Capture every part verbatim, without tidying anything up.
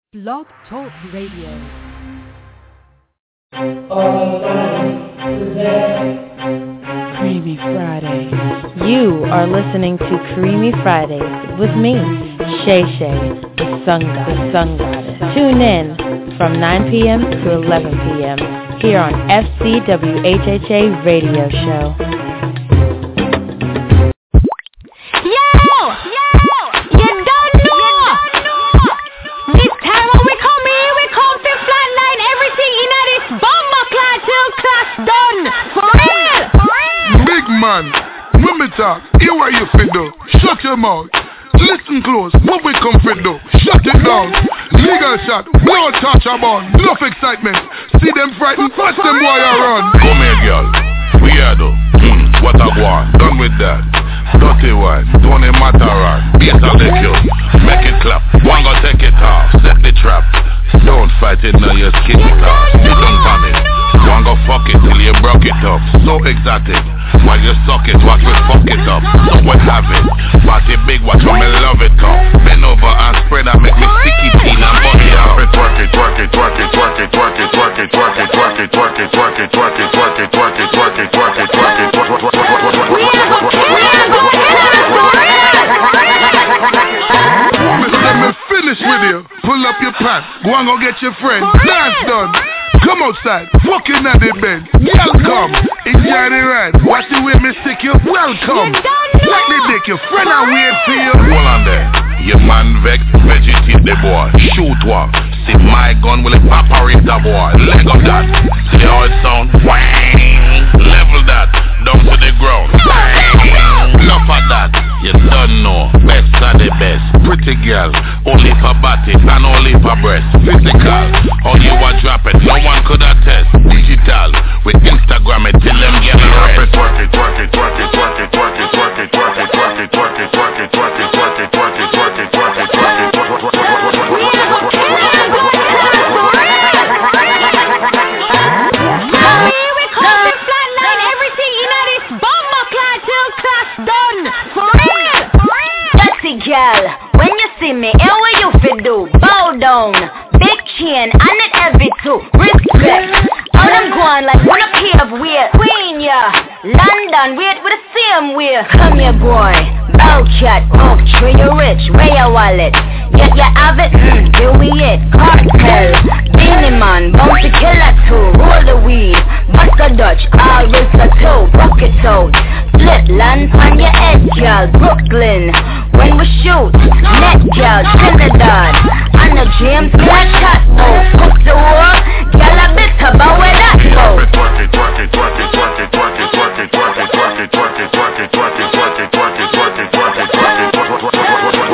Blog Talk Radio. Creamy Friday. You are listening to Creamy Fridays with me, Shay Shay, the Sun God, the Sun Goddess. Tune in from nine p.m. to eleven p.m. here on F C W H H A Radio Show. Man, when me talk, hear what you fit do. Shut your mouth. Listen close, what we come fit do. Shut it down. Legal shot, no touch about. Enough excitement. See them frightened, watch them boy run. Come here, girl. We are though. Hmm, what I want. Done with that. Dirty wine, don't it matter right. Beat a lick you. Make it clap. One go take it off. Set the trap. Don't fight it now, you skin it off. You don't panic. One go fuck it till you broke it up. So exotic. While you suck it, watch me fuck it up. So what have it? Party big, watch me love it come. Bend over and spread and make me sticky peel and body up. Twerk it, twerk it, twerk it, twerk it, twerk it, twerk it, twerk it, twerk it, twerk it, twerk it, twerk it, twerk it, twerk it, twerk it, twerk it, twerk it, twerk it. Finish with you. Pull up your pants. Go and go get your friend. Dance done. Come outside, fucking at the bed. Y'all come, enjoy the ride. Watch the way me stick you, welcome. Like the dick, your friend I wait for you. Hold on there, your man vex, vegetate the boy. Shoot one, see my gun will evaporate the boy. Leg up that, see how it sound? Wang, level that, down to the ground. Bang, enough of that, you don't know. Best are the best, pretty girl. Only for body and only for breast. Physical, how you a drop it, no one could attest. Digital, with Instagram it till them get the rest. Twerk it, twerk it, twerk it, twerk it, twerk it, twerk it, twerk it, twerk it, twerk it, twerk it, twerk it, twerk it, twerk it, twerk it, twerk it, twerk it, twerk it, girl, when you see me, and what you fi do? Bow down, big chain, and it heavy too. Respect, all them going like one a pair of weight. Queen, yeah, London, wait with the same way. Come here, boy, bow cat, oh, when you rich, where your wallet? Yet you have it, mm, do we it? Cocktail, Beanie Man, bounty killer too. Roll the weed, bust a Dutch, all with a toe, bucket out. Split land on your head, girl, Brooklyn. When we shoot, net girl, Trinidad. And the James Bond shot, oh, fuck the war. Girl, a bit about where that goes. Twerk it, twerk it, twerk it, twerk it, twerk it, twerk it, twerk it, twerk it, twerk it, twerk it, twerk it, twerk it, twerk it, twerk it, twerk it, twerk it, twerk it, twerk it.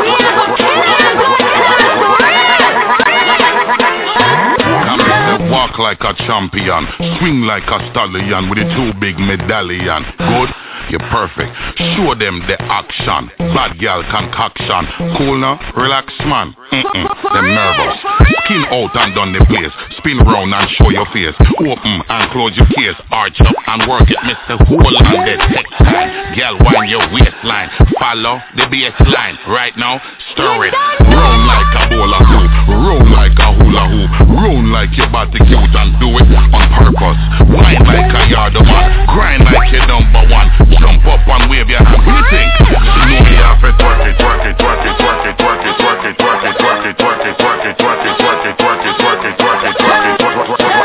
Walk like a champion, swing like a stallion with a two big medallion. Good? You're perfect. Show them the action. Bad girl concoction. Cool now? Relax, man. Mm-mm. Them nervous. Skin out and down the place. Spin round and show your face. Open and close your case. Arch up and work it, Mister Hold on the text line. Girl, wind your waistline. Follow the baseline. Right now, stir it. Round like a bowl of soup. Round like a hula hoop. Round like your body cute and do it on purpose. Wine like a yard of man. Grind like your number one. Jump up and wave your hand. What do you think? You know me have it. Twerk it, twerk it, twerk it, twerk it, twerk it, twerk it, twerk it, twerk it, twerk it, twerk it, twerk it, twerk it, twerk it, twerk it, twerk it, twerk it, twerk it.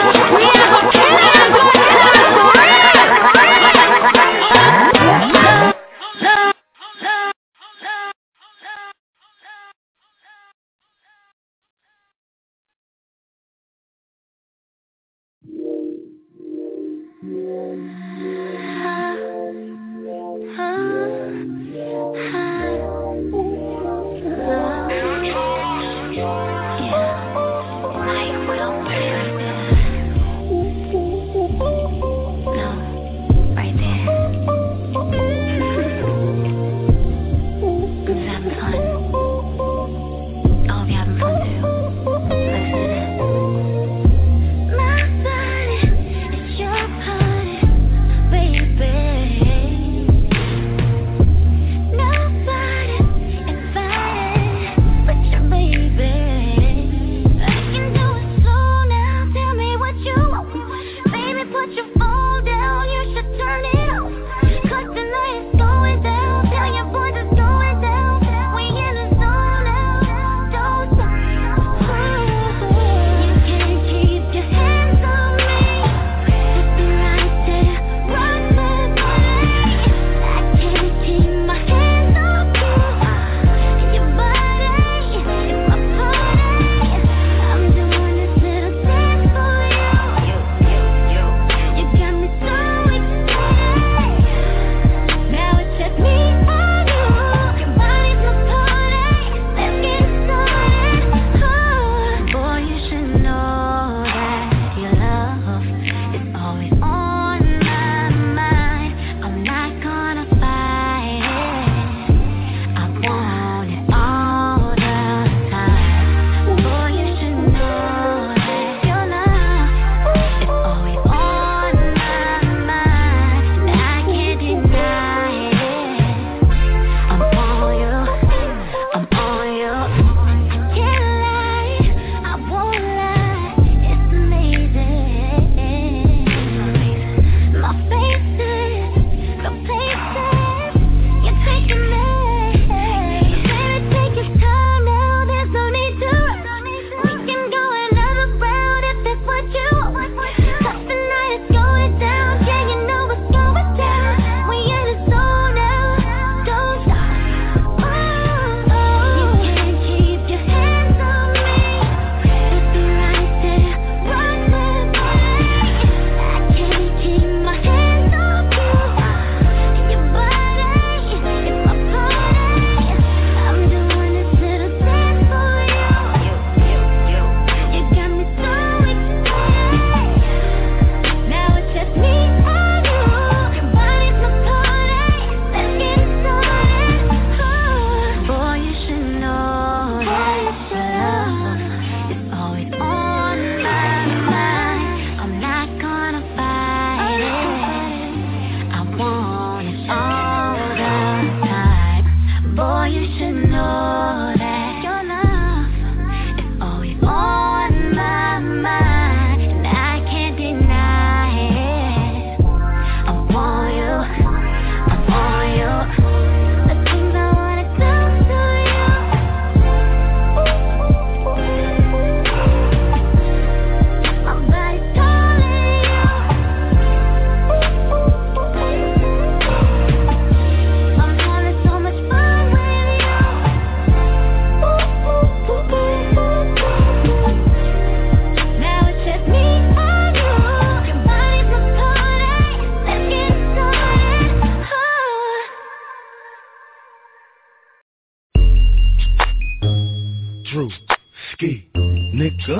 Hey, nigga,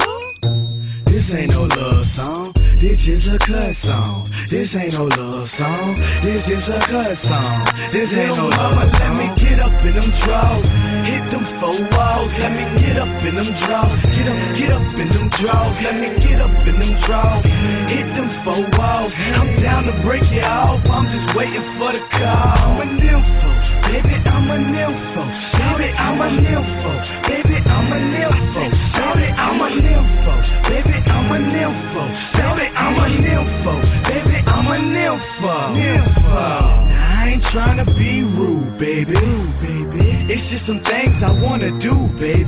this ain't no love song. This is a cut song. This ain't no love song. This is a cut song. This ain't no love song. Let me get up in them drawers. Hit them four walls. Let me get up in them drawers. Get up, get up in them drawers. Let me get up in them drawers. Hit them four walls. I'm down to break it off. I'm just waiting for the call. I'm a nympho, baby. I'm a nympho, baby. I'm a nympho, baby. I'm a nympho, baby. I'm a nympho, baby. I'm a nympho, baby. I'm a nympho, baby, I'm a nympho, nympho. Now I ain't tryna be rude, baby, baby. It's just some things I wanna do, baby,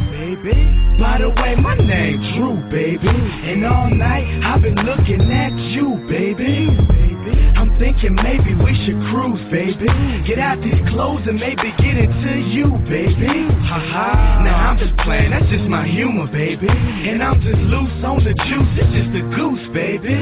baby. By the way, my name's Drew, baby. And all night I've been looking at you, baby, baby. I'm thinking maybe we should cruise, baby. Get out these clothes and maybe get into you, baby. Haha. Now I'm just playing, that's just my humor, baby. And I'm just loose on the juice, it's just a goose, baby.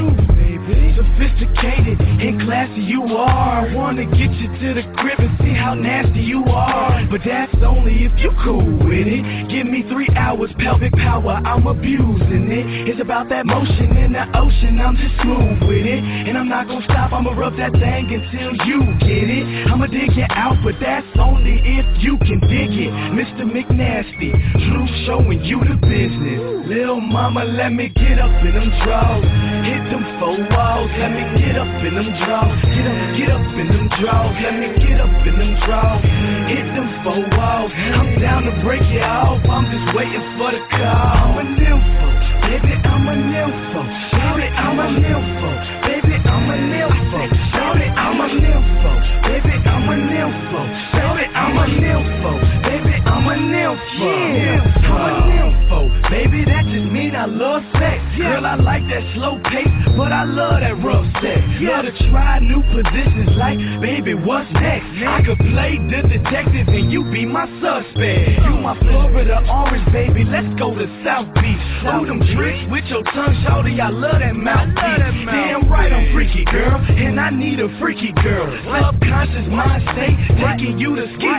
Sophisticated and classy you are. I wanna get you to the crib and see how nasty you are. But that's only if you cool with it. Give me three hours, pelvic power, I'm abusing it. It's about that motion in the ocean, I'm just smooth with it. And I'm not gonna stop, I'ma rub that thing until you get it. I'ma dig it out, but that's only if you can dig it. Mister McNasty, Drew showing you the business. Lil' mama, let me get up in them drawers. Hit them four walls, let me get up in them drawers. Get up, get up in them drawers, let me get up in them drawers. Hit them four walls, I'm down to break it off. I'm just waiting for the call. I'm a nympho, baby, I'm a nympho. Baby, I'm a nympho, baby, I'm a nympho. Baby, I'm a nympho, baby, I'm a nympho. Baby, I'm a nympho, baby, I'm a nympho. Yeah, I'm a nympho, baby, that just mean I love sex. Girl, I like that slow pace, but I love that rough sex. Love to try new positions like, baby, what's next? I could play the detective and you be my suspect. You my Florida orange, baby, let's go to South Beach. Oh, them tricks with your tongue, shawty, I love that mouthpiece. Damn right, I'm freaky, girl, and I need a freaky girl. Subconscious mind state, taking you to ski.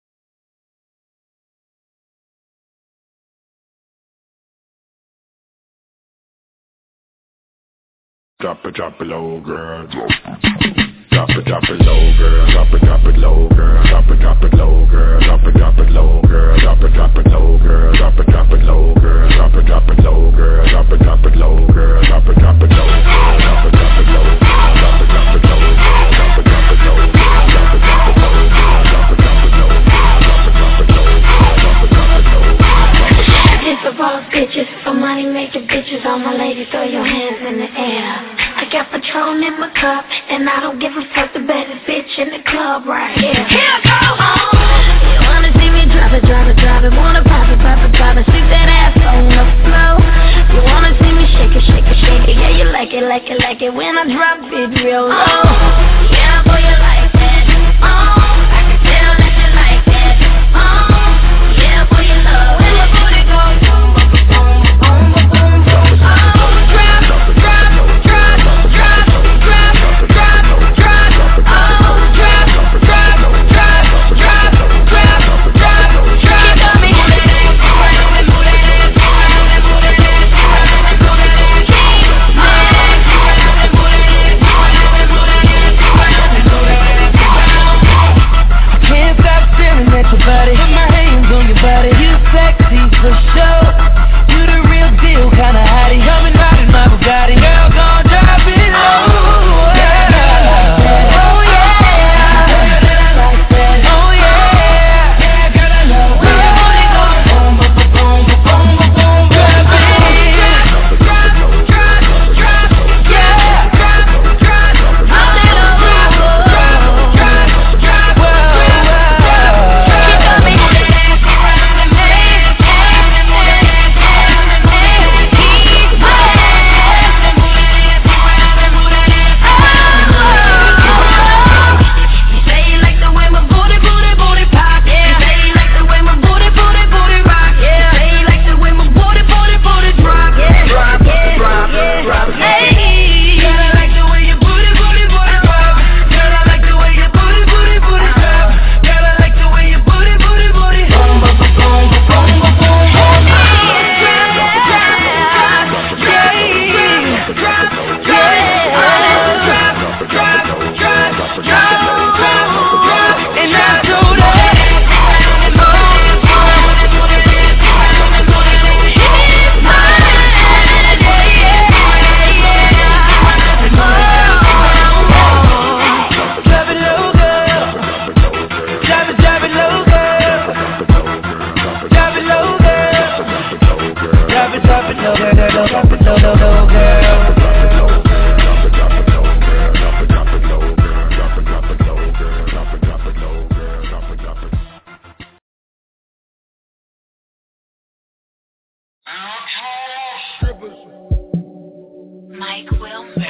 Drop it, drop it low, girl. Drop it, drop it low, girl. Drop it, drop it low, girl. Drop it, drop it low, girl. Drop it, drop it low, girl. Drop it, drop it low, girl. Drop it, drop it low, girl. Drop it, drop it low, girl. Drop it, drop it low, girl. Drop it, drop it low, girl. Drop it, drop it low, girl. Drop it, drop it low, girl. Drop it, drop it low, girl. Drop it, drop it low, girl. Drop it, drop it low, girl. Drop it, drop it low, girl. Drop it, drop it low, girl. It's the boss bitches, for money making bitches. All my ladies, throw your hands in the air. I got Patron in my cup, and I don't give a fuck, the baddest bitch in the club right here. Here I go! Oh, you wanna see me drop it, drop it, drop it, wanna pop it, pop it, pop it, stick that ass on the floor. You wanna see me shake it, shake it, shake it, yeah, you like it, like it, like it when I drop it real low. Oh, yeah, boy, you like that. Oh, I can tell that you like that. Oh, yeah, boy, you love when my booty goes boom, boom, boom, boom, boom, boom, boom. Oh, drop, drop, drop. strippers. Mike Wilmer.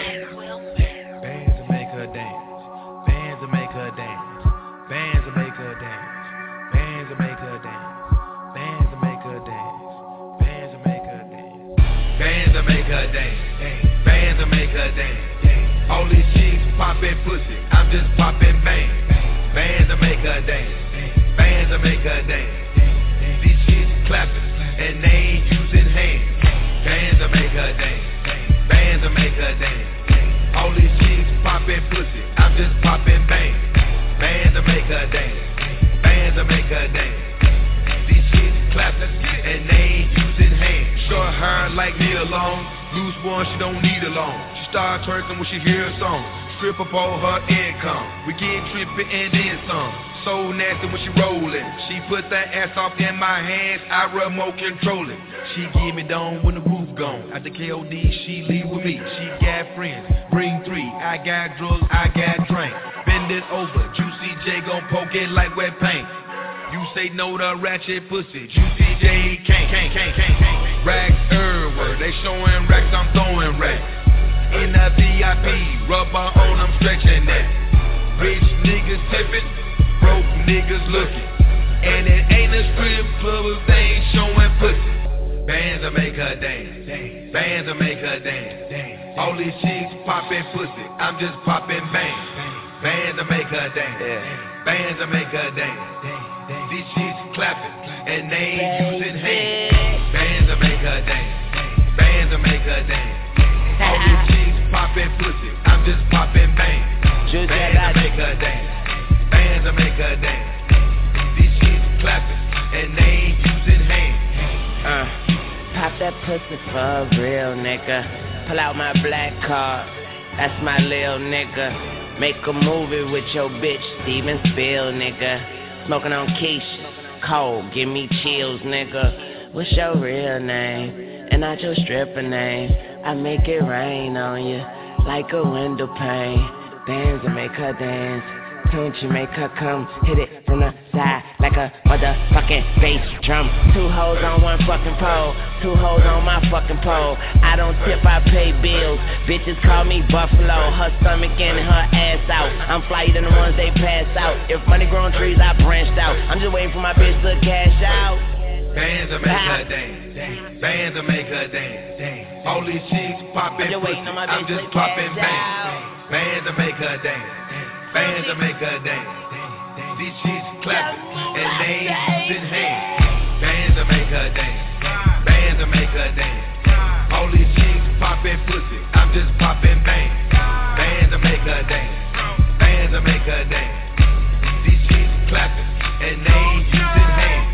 Bands to make her dance. Bands to make her dance. Bands to make her dance. Bands to make her dance. Bands to make her dance. Bands to make her dance. Bands to make her dance. Bands to make her dance. All these chicks poppin' pussy, I'm just poppin' bang. Bands to make her dance. Bands to make her dance. These chicks clappin' and they ain't using hands. Bands to make her dance. Bands to make her dance. All these chicks poppin' pussy, I'm just poppin' bang. Bands to make her dance. Bands to make her dance. These chicks clappin' and they ain't using hands. Short hair like Neil Long, loose one she don't need a loan. She start twerking when she hear a song. Strip up all her income. We get trippin' and then some. So nasty when she rollin'. She put that ass off in my hands, I remote control it. She give me down when the roof gone. At the K O D, she leave with me. She got friends, bring three. I got drugs, I got drink. Bend it over, Juicy J gon' poke it like wet paint. You say no to ratchet pussy, Juicy J can't, can't, can't, can't, can't. Racks everywhere, they showing racks, I'm throwing racks. In the V I P, rubber on, I'm stretching that. Rich niggas tipping, broke niggas looking. And it ain't a strip club if they ain't showing pussy. Bands to make her dance, bands to make her dance. All these chicks poppin' pussy, I'm just poppin' bang. Bands to make her dance, bands to make her dance. These chicks clappin' and they ain't using hands. Bands to make her dance, bands to make her dance. All these chicks poppin' pussy, I'm just poppin' bang. Bands to make her dance, bands to make her dance. These chicks clappin' and they ain't using hands. Uh, pop that pussy for a real nigga. Pull out my black card, that's my lil nigga. Make a movie with your bitch, Steven Spiel nigga. Smoking on quiche, cold, give me chills nigga. What's your real name? And not your stripper name. I make it rain on you like a window pane. Bands to make her dance. Coochie make her come, hit it from the side like a motherfucking bass drum. Two hoes on one fucking pole, two hoes on my fucking pole. I don't tip, I pay bills. Bitches call me Buffalo, her stomach in and her ass out. I'm flyer than the ones they pass out. If money growing trees, I branched out. I'm just waiting for my bitch to cash out. Bands to make her dance, bands to make her dance. All these chicks poppin' pussy, I'm just poppin' bang. Bands to make her dance. Bands to make her dance. These chicks clapping and they ain't using hands. Bands to make her dance. Bands to make her dance. All these chicks poppin' pussy, I'm just poppin' bang. Bands to make her dance. Bands to make her dance. These chicks clapping and they ain't using hands.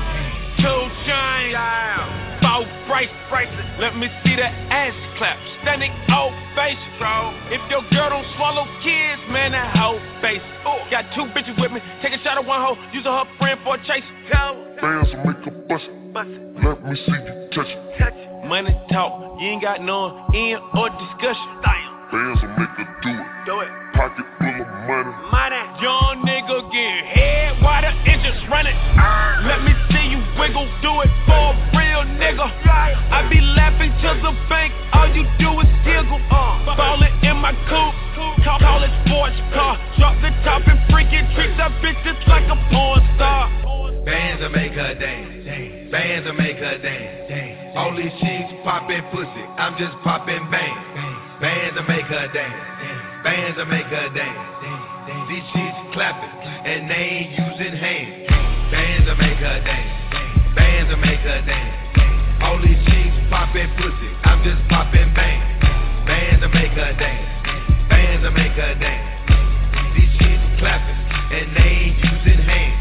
Two chains, four brace bracelets. Let me see that ass clap. Standing ovation. If your girl don't swallow kids, man, that hoe face. Got two bitches with me. Take a shot at one hoe, using her friend for a chase. Bands will make a bust. Let me see you touch it. Money talk, you ain't got no end or discussion. Bands will make her do it. Do it. Pocket full of money. Money. Young nigga get head while the engines running. Let me see you wiggle, do it for a real nigga. I be laughing to the bank, all you do is giggle. Ballin' in my coupe, call, call it sports car. Drop the top and freaking treat that bitch just like a porn star. Bands to make her dance, bands to make her dance. All these chicks poppin' pussy, I'm just poppin' bang. Bands to make her dance, bands to make her dance. These chicks clapping and they ain't using hands. Bands to make her dance, bands to make her dance. All these chicks poppin' pussy, I'm just poppin' bang. Bands to make her dance, bands to make her dance. These chicks clapping and they ain't using hands.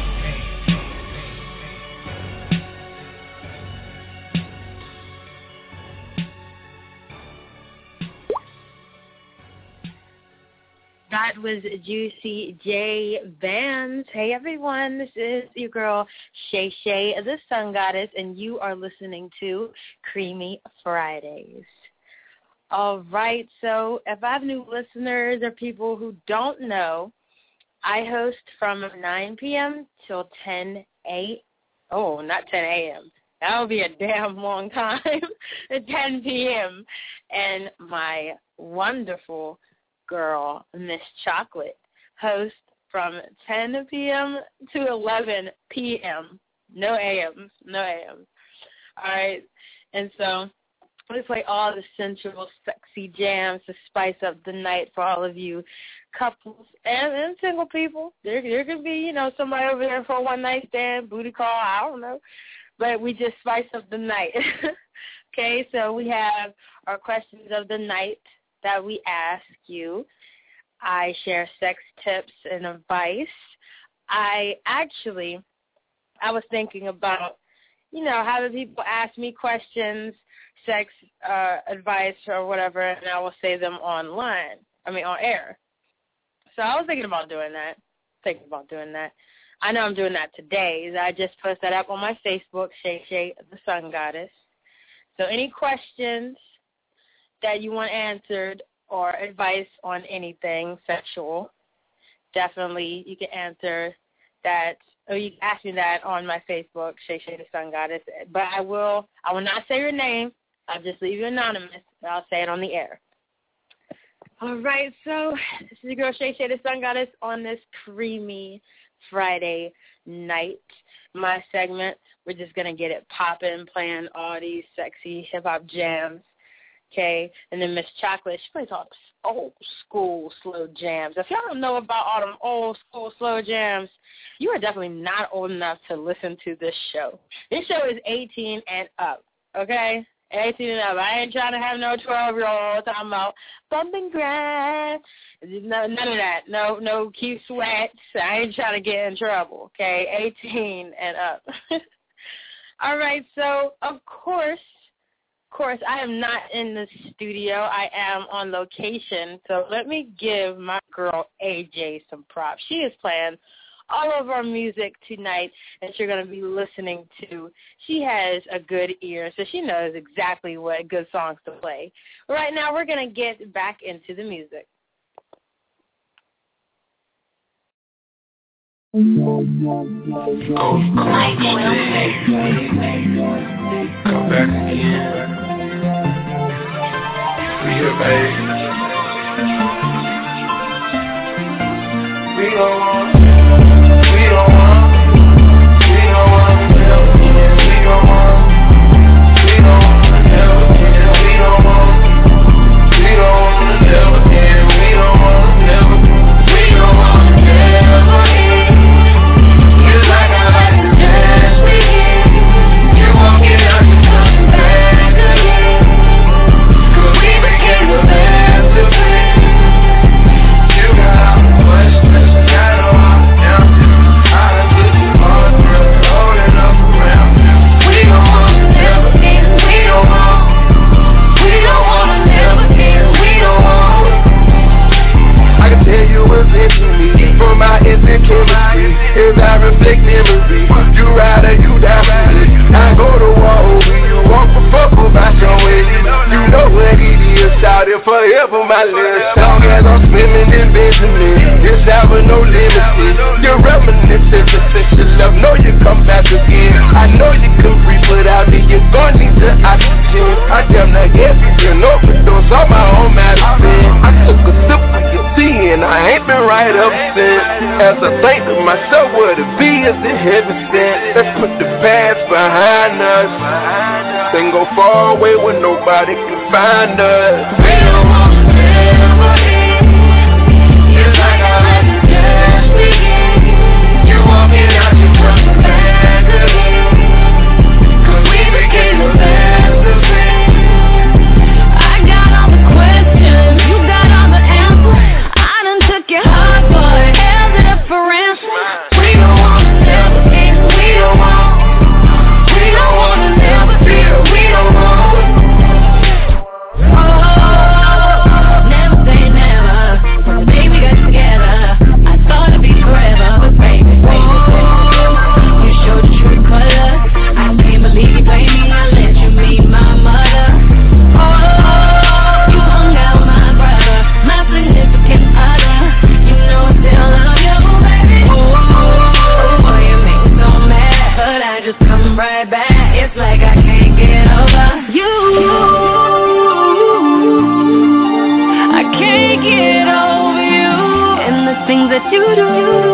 That was Juicy J Bands. Hey everyone, this is your girl Shay Shay, the Sun Goddess, and you are listening to Creamy Fridays. All right, so if I have new listeners or people who don't know, I host from nine p.m. till ten a.m. Oh, not ten a.m. That would be a damn long time. At ten p.m. And my wonderful girl, Miss Chocolate, hosts from ten p.m. to eleven p.m. No A Ms. No A Ms. All right. And so we play all the sensual, sexy jams to spice up the night for all of you couples and, and single people. There, there could be, you know, somebody over there for a one-night stand, booty call, I don't know. But we just spice up the night. Okay, so we have our questions of the night that we ask you. I share sex tips and advice. I actually, I was thinking about, you know, having people ask me questions, sex uh, advice or whatever, and I will say them online, I mean on air. So I was thinking about doing that, thinking about doing that. I know I'm doing that today. I just posted that up on my Facebook, Shay Shay, the Sun Goddess. So any questions that you want answered or advice on anything sexual, definitely you can answer that, or you can ask me that on my Facebook, Shay Shay, the Sun Goddess. But I will, I will not say your name. I'll just leave you anonymous, and I'll say it on the air. All right, so this is your girl, Shay Shay, the Sun Goddess, on this creamy Friday night. My segment, we're just going to get it popping, playing all these sexy hip-hop jams, okay? And then Miss Chocolate, she plays all the old school slow jams. If y'all don't know about all them old school slow jams, you are definitely not old enough to listen to this show. This show is eighteen and up, okay? eighteen and up. I ain't trying to have no twelve-year-old talking about bumping grass. No, none of that. No, no cute sweats. I ain't trying to get in trouble, okay? eighteen and up. All right, so, of course, of course, I am not in the studio. I am on location. So let me give my girl A J some props. She is playing all of our music tonight that you're going to be listening to. She has a good ear, so she knows exactly what good songs to play. Right now, we're going to get back into the music. Come back again. We here, baby. We don't want, we don't want, we don't want to never again. We don't want, we don't want to never again. We don't want, we don't want to never again. We don't want to never, we don't want to never again. Just like I like to dance with you. You won't get out, you coming back again. 'Cause we became the best of friends. You got questions, got all answers. I done took you all through, holding up around you. We don't wanna never end, we don't want. We don't wanna never end, we don't want. I can tell you what's into me from my instant chemistry. As I reflect memory, you ride or you die with it. I go to war over you, walk for fuck about your way. You know what it is, shout it forever my list. Long as I'm swimming in Benjamin, it's out with no limits. You're reminiscent of sexual love, know you come back again. I know you can breathe without me, you're gonna need the oxygen. I damn near guess you can overdose on my own medicine. I took a sip of your tea and I ain't been right up since. As I think to myself, what it be is the heaven sent. Let's put the past behind us, then go far away where nobody can find us. We don't want to never end. Just like I like to dance with you. You walking out, you coming back again. 'Cause we became the best of friends. I got all the questions, you got all the answers. I done took your heart, boy, held it up for ransom. We don't want to never end, we don't want. We don't want to never feel, we don't want. Oh, you do.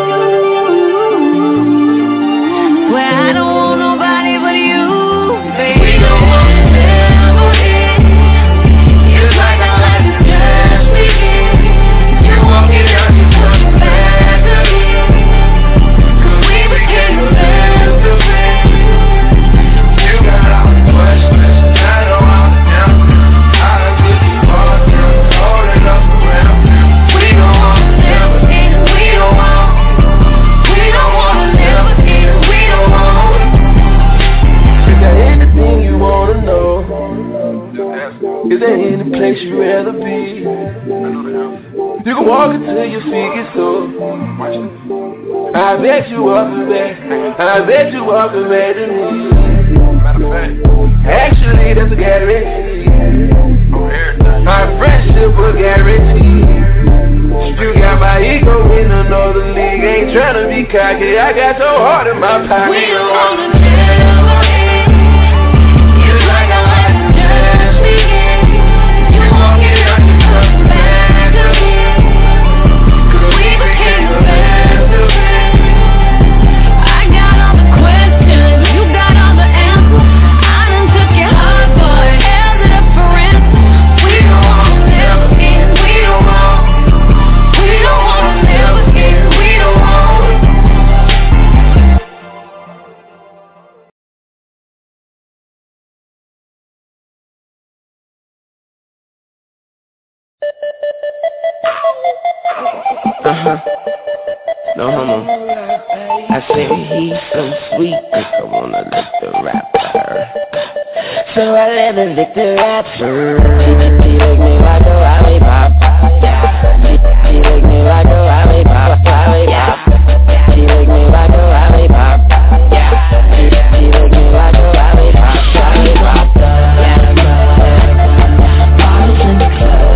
Where I don't want nobody but you, baby. We don't want to never end. It's like our life is just beginning. You're walking out, you come back again. Cause we became the best of friends. You got all the questions, I know all the answers. I done took you all down, holding up around. We don't want to never end. We don't want. We don't want to never end. We don't want. Is there anything you wanna know? Is there any place you'd rather be? You can walk until your feet get sore. I bet you walking back. I bet you walking back to me. Actually, that's a guarantee. Our friendship will guarantee. You got my ego in another league. Ain't tryna be cocky. I got your heart in my pocket. We don't wanna never end. It's like our life is just beginning. You walk it up and come back again. Cause we became the best of friends. I got all the questions, you got all the answers. I done took your heart, boy, held it up for ransom. We don't wanna never end. We don't want. We don't wanna never end. We don't want. Uh-huh. No homo. I said he's so sweet, I wanna lick the rapper. So I let her lick the rapper. She, she lick me like a lollipop. She, she lick me like a lollipop, lollipop. She lick me like a lollipop. She, she lick me like a lollipop, lollipop. Bottles in the club.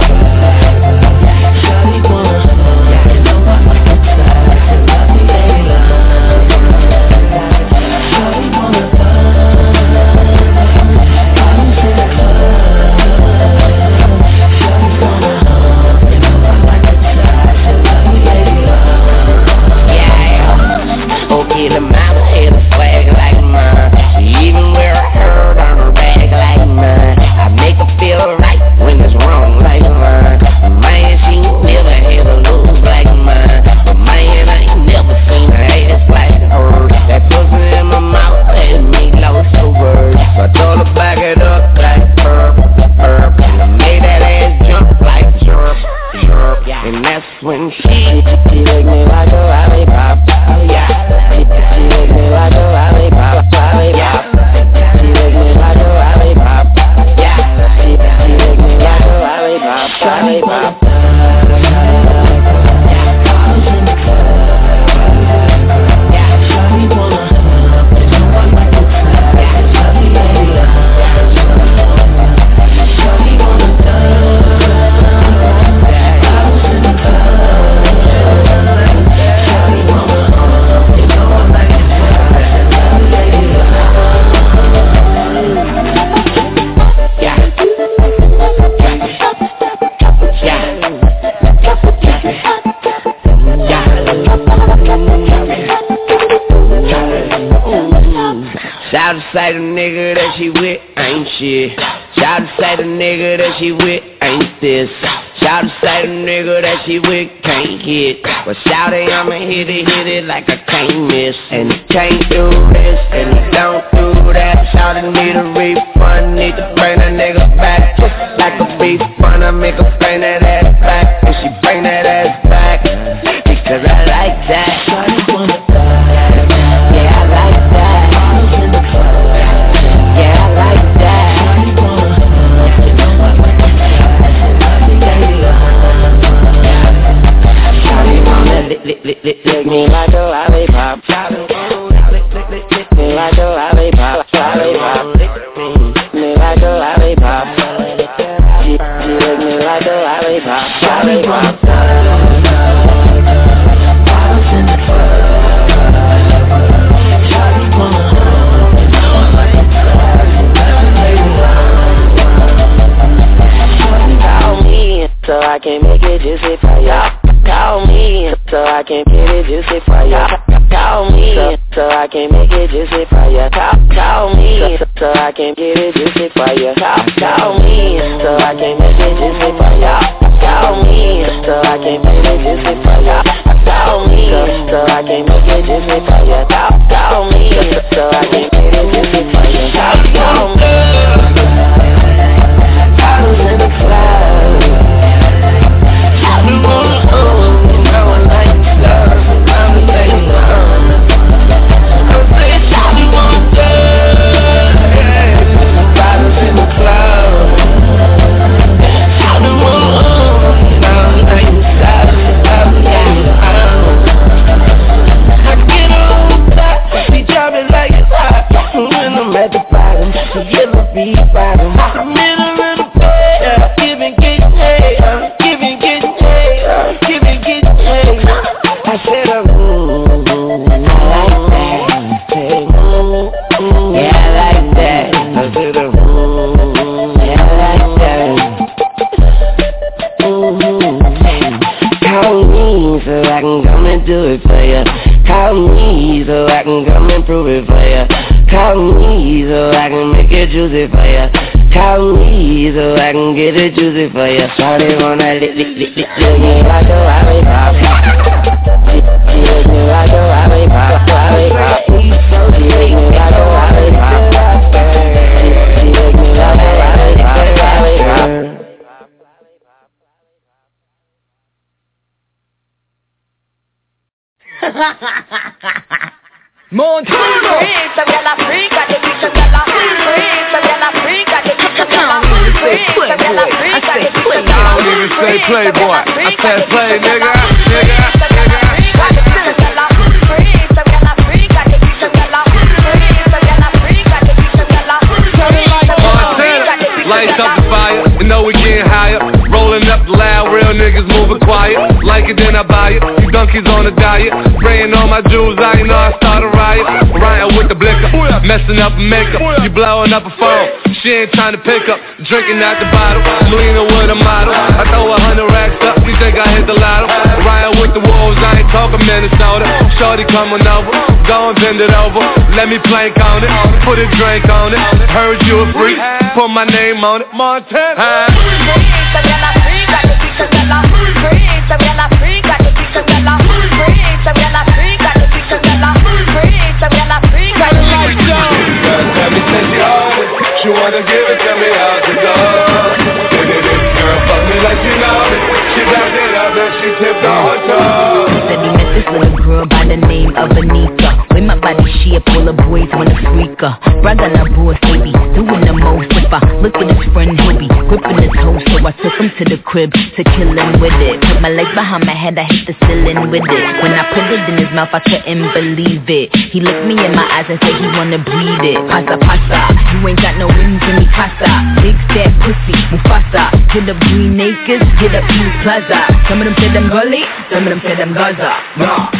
Shawty wanna hug. No one like the touch. She love me, they love. Shawty wanna hug. Bottles in the club. Shawty wanna hug. No one like the touch. She love me, they love. Yeah. Okay, the mama hit a swag like mine. She even wear a herd on her bag like mine. I make her feel right when it's wrong like mine. Man, she never had a lose like mine. But man, I ain't never seen her ass like hers. That pussy in my mouth made me lost for words. So I told her back it up like herb, herb. And I made that ass jump like jerk, jerk. And that's when she, she licked me like a lollipop. Yeah. She, she licked me like a lollipop, lollipop. She licked me like a lollipop. Yeah. She, she licked me like a lollipop, lollipop. Shout to say the nigga that she with ain't shit. Shout to say the nigga that she with ain't this. Shout to say the nigga that she with can't hit. But shout it, I'ma hit it, hit it like I can't miss. And he can't do this, and he don't do that. Shout it, need a refund, need to bring that nigga back. Just like a beef bun, I make her bring that ass back. And she bring that ass back, because I like that. Shawty wanna die. Yeah, I like that. Yeah, I like that. Shawty wanna hug. You know I like the touch. Love me, they love. Shawty wanna lick, lick, lick, lick, lick me like a lollipop. Lick, lick, lick, lick me like a lollipop. Lollipop. Lick me like a lollipop. She, she lick me like a lollipop. Lollipop. Bottles in the club. Shawty wanna hug. You know I like the touch. Love me, they love. Shawty call me so I can make it just hit for y'all. Call me so I can get it juicy for ya. Call me so I can make it juicy for ya. Call me so I can get it juicy for ya. Call me so I can make it juicy for ya. Call me so I can make it juicy for ya. Call me so I can make it juicy for ya. Call me so I can make it juicy for ya. Call me. I was in the clouds. I wanna own, you know I like love. I'm a lady, I'm saying shawty want love. Bottles in the clouds. Shawty wanna own, you know I like love. I'm a lady, I get on the top, she drop it like it's hot. When I'm at the bottom, she yellow be bottom. The middle of the bed, give and get paid, give and get paid, give and get paid. I said, ooh, I like that. Say, ooh, ooh, yeah, I like that. I said, ooh, yeah, I like that. Ooh, call me so I can come and do it for ya. Call me so I can come and prove it for ya. Call me so I can make it juicy for ya. Call me so I can get it juicy for ya. Shawty wanna lick, lick, lick, lick, lick me like a lollipop. She lick me like a lollipop, lollipop. She lick me like a lollipop. She lick me like a lollipop, lollipop. Montana. Freeze, so you're not free, got the beach, so you're not free, so you're not free, got the beach, so you're not free, so you're not free, got the beach, so you're not free. I don't even say playboy, I said play, nigga, nigga, nigga. Lights up the fire, you know we getting higher. Rolling up the loud, real niggas moving quiet. Like it, then I buy it. You donkeys on a diet. Spraying all my jewels, I know I start a riot. Ryan with the blicker, messing up a makeup. You blowing up a phone, she ain't trying to pick up. Drinking out the bottle, leaning with a model. I throw a hundred racks up, you think I hit the lotto. Ryan with the wolves, I ain't talking Minnesota. Shorty coming over, go and bend it over. Let me plank on it, put a drink on it. Heard you a freak, put my name on it. Montana. She wanna give it to me out the door. Baby, this girl fuck me like she know me. She backed it up and she tipped on her toes. He said he met this little girl by the name of Anika. With my body shape, all the boys wanna freak her. Brag on her boss, baby, doing the most. If I look at his friend, he'll be gripping his toes. So I took him to the crib to kill him with it. Put my legs behind my head, I hit the ceiling with it. When I put it in his mouth, I couldn't believe it. He looked me in my eyes and said he wanna breathe it. Pasta, pasta, you ain't got no wings in me, casa. Big fat pussy, Mufasa. Hit up Green Acres, hit up East Plaza. Some of them say them gully, some of them say them Gaza. Nah.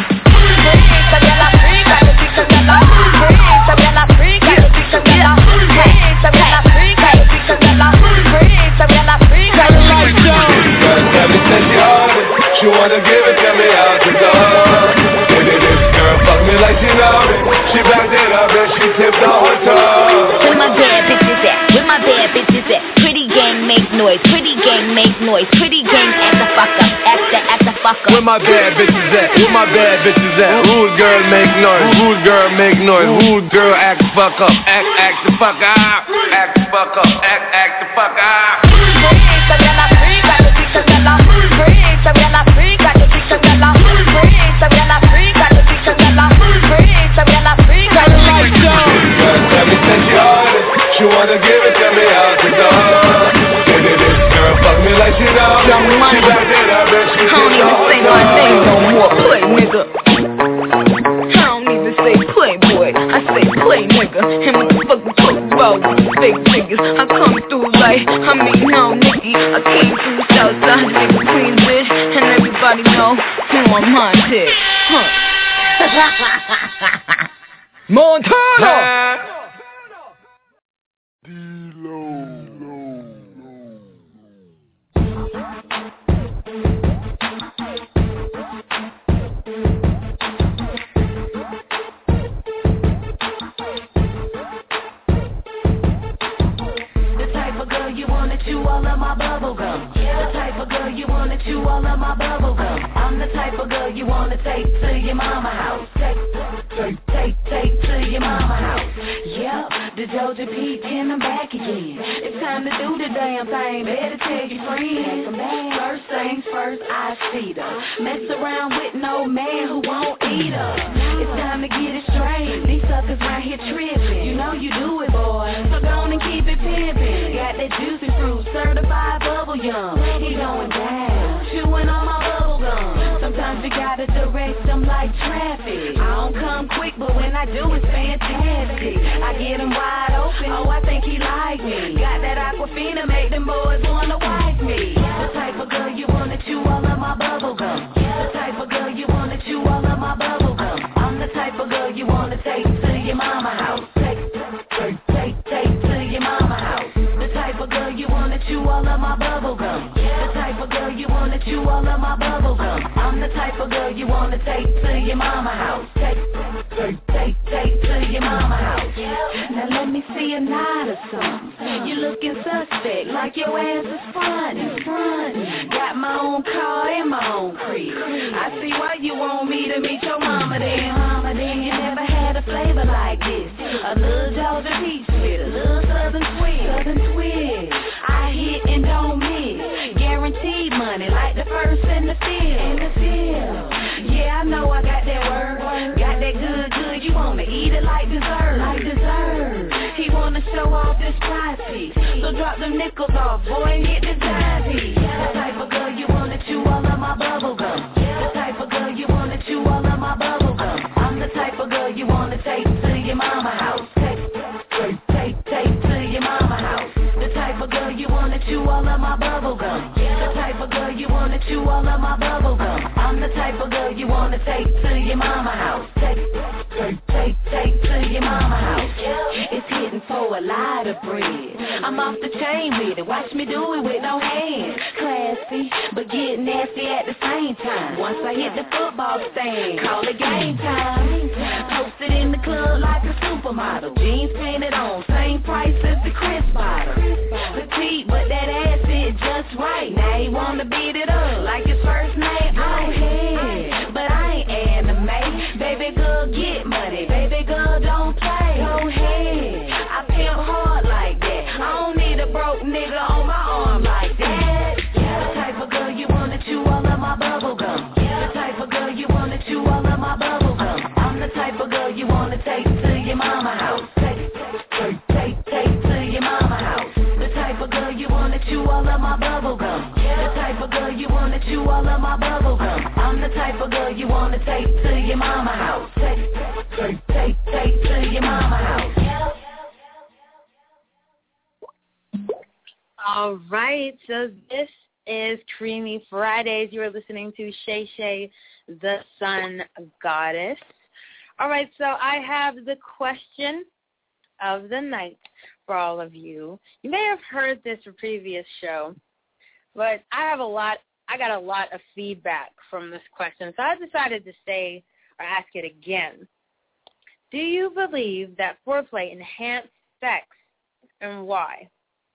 She wanna give it to me out the door. Baby, this girl fuck me like she know me. She backed it up and she tipped on her toes. Where my bad bitches at? Where my bad bitches at? Pretty gang make noise, pretty gang make noise, pretty gang act the fuck up, act the, act the fuck up. Where my bad bitches at? Where my bad bitches at? Who's girl make noise? Who's girl make noise? Who's girl act the fuck up? Act, act the fuck up. Act the fuck up. Act, act the fuck up. She wanna give it to me out the door. Baby, this girl fuck me like she know me. She backed it up and she I don't even say my name no more, play nigga. I don't even say playboy, I say play nigga. And what the fuck we talk about with the fake niggas? I come through like, I mean no Nicky. I came through Southside, nigga Queensbridge. And everybody know who I'm haunted. Huh. Montana! you wanna chew all of my bubble gum. The type of girl you wanna chew all of my bubble gum. I'm the type of girl you wanna take to your mama house. Take, take, take, take to your mama house. Yep, the Georgia Peach and I'm back again. It's time to do the damn thing. Better tell your friends. First things first, I see her. Mess around with no man who won't eat her. It's time to get it straight. These suckers right here tripping. You know you do it, boy. So go on and keep it pimping. Got that juicy fruit, certified bubble yum. He going down, chewing on my bubble gum. Sometimes you gotta direct them like traffic. I don't come quick, but when I do, it's fantastic. I get him wide open. Oh, I think he like me. Got that Aquafina, make them boys wanna wife me. The type of girl you wanna chew all of my bubble gum. The type of girl you wanna chew all of my bubble gum. I'm the type of girl you wanna take to your mama house. Take, take, take, take to your mama house. The type of girl you wanna chew all of my bubble gum. The type of girl you wanna chew all of my bubble gum. I'm the type of girl you wanna take to your mama house. Take, take, take, take to your mama house. Now let me see a nod or something. You looking suspect, like your ass is frontin', frontin'. Got my own car and my own crib. I see why you want me to meet your mama then. Mama then, you never had a flavor like this. A little Georgia peach with a little southern twist. Southern twist. I hit and don't miss. Guaranteed money like the first in the field. In the field. Yeah, I know I got that word. Got that good, good. You wanna eat it like dessert. Like dessert. He wanna show off this prize piece. So drop them nickels off, boy, and hit the dime piece. The type of girl you wanna chew all of my bubble gum. The type of girl you wanna chew all of my bubble gum. I'm the type of girl you wanna take to your mama house. Take, take, take, take to your mama house. The type of girl you wanna chew all of my bubble gum. The type of girl you wanna chew all of my bubble gum. I'm the type of girl you wanna take to your mama house. Take, take, take, take to your mama house. It's hitting for a lot of bread. I'm off the chain with it. Watch me do it with no hands. Classy, but get nasty at the same time. Once I hit the football stand, call it game time. Posted in the club like a supermodel. Jeans painted on, same price as the Chris bottle. Petite, but that ass fit just right. Now he wanna beat it up like his first name. Go ahead, but I ain't anime. Baby girl, get money. Baby girl, don't play. Go ahead, I pimp hard like that. I don't need a broke nigga on my arm like that. The type of girl you wanna chew all of my bubble gum. The type of girl you wanna chew all of my bubble gum. I'm the type of girl you wanna take to your mama house. Take, take, take, take to your mama house. The type of girl you wanna chew all of my bubble gum. The type of girl you wanna chew all of my bubble gum. I'm the type of girl you wanna take to your mama house. Take, take, take, take to your mama house. All right, so this is Creamy Fridays. You are listening to Shay Shay, the Sun Goddess. All right, so I have the question of the night for all of you. You may have heard this in a previous show, but I have a lot, I got a lot of feedback from this question, so I decided to say or ask it again. Do you believe that foreplay enhances sex, and why?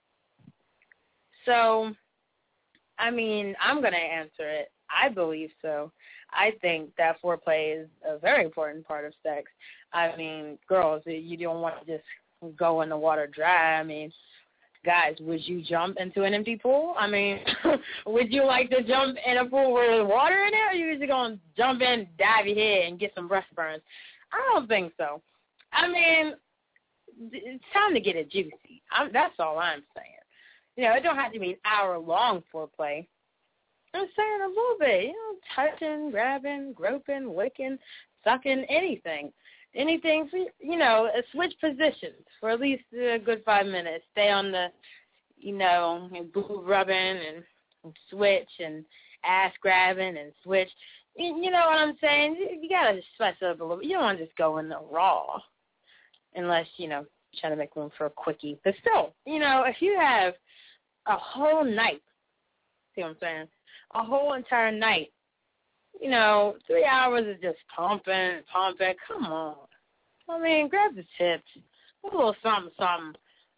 So, I mean, I'm going to answer it. I believe so. I think that foreplay is a very important part of sex. I mean, girls, you don't want to just go in the water dry. I mean, guys, would you jump into an empty pool? I mean, would you like to jump in a pool where there's water in it, or are you just going to jump in, dive your head, and get some breast burns? I don't think so. I mean, it's time to get it juicy. I'm, that's all I'm saying. You know, it don't have to be an hour-long foreplay. I'm saying a little bit, you know, touching, grabbing, groping, licking, sucking, anything. Anything, for, you know, switch positions for at least a good five minutes. Stay on the, you know, boob rubbing and, and switch and ass grabbing and switch. You, you know what I'm saying? You, you got to spice it up a little bit. You don't want to just go in the raw unless, you know, trying to make room for a quickie. But still, you know, if you have a whole night, see what I'm saying, a whole entire night, you know, three hours of just pumping, pumping, come on. I mean, grab the tips, a little something, something.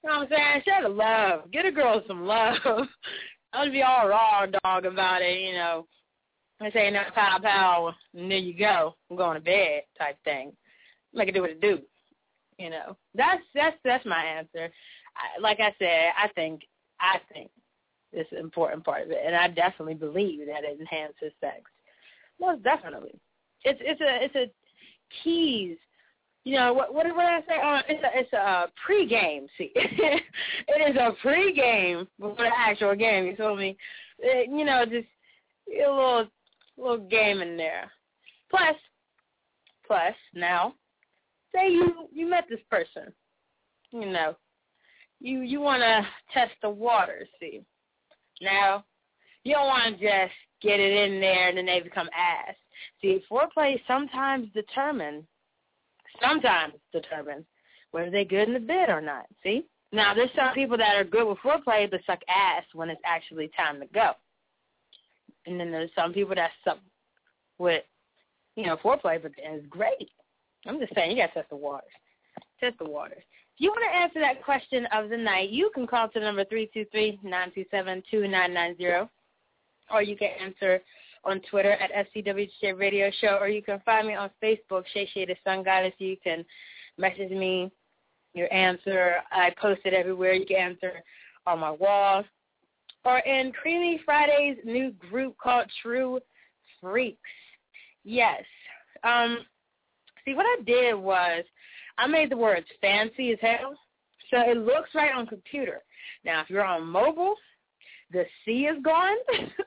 You know what I'm saying? Show the love. Get a girl some love. Don't be all raw dog about it, you know. They say no pow pow, and there you go. I'm going to bed type thing. Make it do what it do. You know. That's that's that's my answer. I, like I said, I think I think it's an important part of it, and I definitely believe that it enhances sex. Most definitely. It's it's a it's a keys. You know, what what did I say? Uh, it's a it's a pregame. See, it is a pregame before the actual game. You feel me? It, you know, just a little little game in there. Plus, plus now, say you you met this person. You know, you you want to test the waters. See, now you don't want to just get it in there and then they become ass. See, foreplay sometimes determines. Sometimes determine whether they're good in the bed or not, see? Now, there's some people that are good with foreplay but suck ass when it's actually time to go. And then there's some people that suck with, you know, foreplay, but it's great. I'm just saying, you got to test the waters. Test the waters. If you want to answer that question of the night, you can call to number three two three, nine two seven, two nine nine zero, or you can answer on Twitter at S C W J Radio Show, or you can find me on Facebook, Shay Shay the Sun Goddess. You can message me your answer. I post it everywhere. You can answer on my wall. Or in Creamy Friday's new group called True Freaks. Yes. Um, see, what I did was I made the words fancy as hell, so it looks right on computer. Now, if you're on mobile, the C is gone.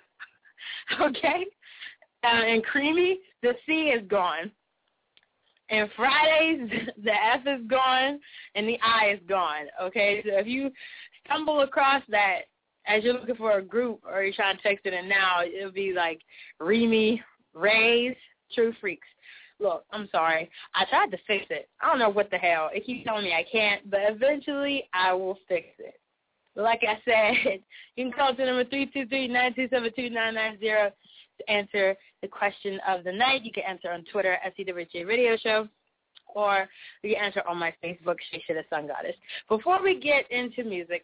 Okay? Uh, and Creamy, the C is gone. And Fridays, the F is gone, and the I is gone. Okay? So if you stumble across that as you're looking for a group or you're trying to text it in now, it'll be like Remy, Ray's, True Freaks. Look, I'm sorry. I tried to fix it. I don't know what the hell. It keeps telling me I can't, but eventually I will fix it. Like I said, you can call to number three two three, nine two seven, two nine nine zero to answer the question of the night. You can answer on Twitter at S C W J Radio Show, or you can answer on my Facebook, Shay Shay the Sun Goddess. Before we get into music,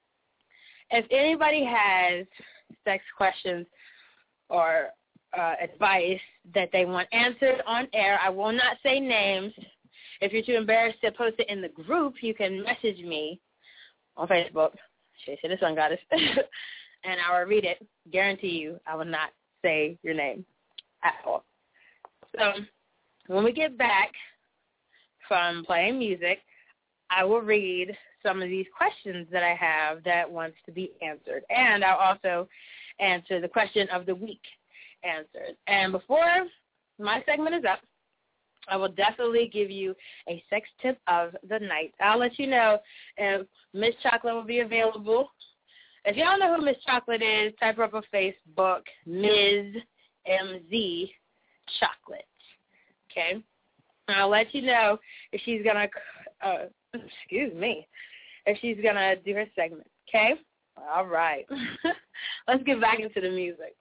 if anybody has sex questions or uh, advice that they want answered on air, I will not say names. If you're too embarrassed to post it in the group, you can message me on Facebook, Shay Shay the Sun Goddess, and I will read it. Guarantee you I will not say your name at all. So when we get back from playing music, I will read some of these questions that I have that wants to be answered. And I'll also answer the question of the week answered. And before my segment is up, I will definitely give you a sex tip of the night. I'll let you know if Miss Chocolate will be available. If y'all know who Miss Chocolate is, type her up on Facebook, Miz M Z Chocolate. Okay? And I'll let you know if she's going to, uh, excuse me, if she's going to do her segment. Okay? All right. Let's get back into the music.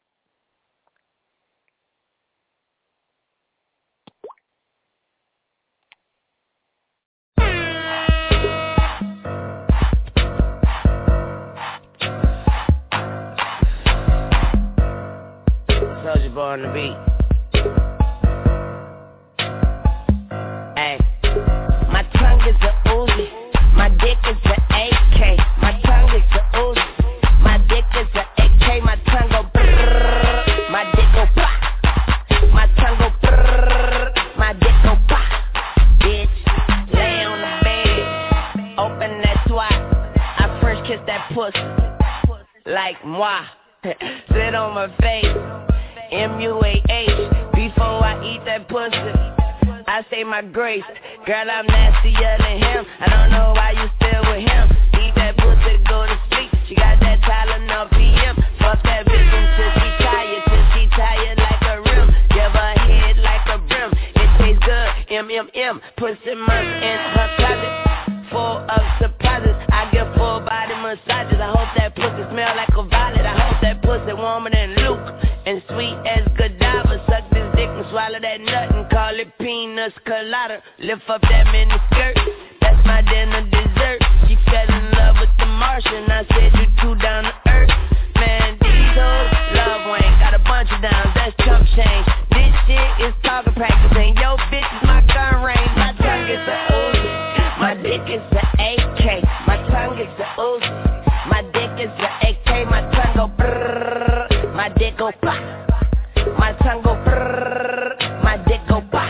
Soldier Boy on the beat. Ay. My tongue is a Uzi, my dick is a A K. My tongue is a Uzi, my dick is a A K. My tongue go brrrr, my dick go pop. My tongue go brrrr, my dick go pop. Bitch, lay on the bed, open that twat. I first kiss that pussy, like moi. Sit on my face. M U A H, before I eat that pussy, I say my grace. Girl, I'm nastier than him. I don't know why you still with him. Eat that pussy, go to sleep. She got that Tylenol P M. Fuck that bitch until she tired, till she tired like a rim. Give her head like a brim. It tastes good, M M M. Pussy months in her closet, full of surprises. I give full body massages. I hope that pussy smell like a violet. I hope that pussy warmer than Luke and sweet as Godiva. Suck this dick and swallow that nut and call it peanuts colada. Lift up that mini skirt, that's my dinner dessert. She fell in love go pop. My tongue go brrrr, my dick go pop.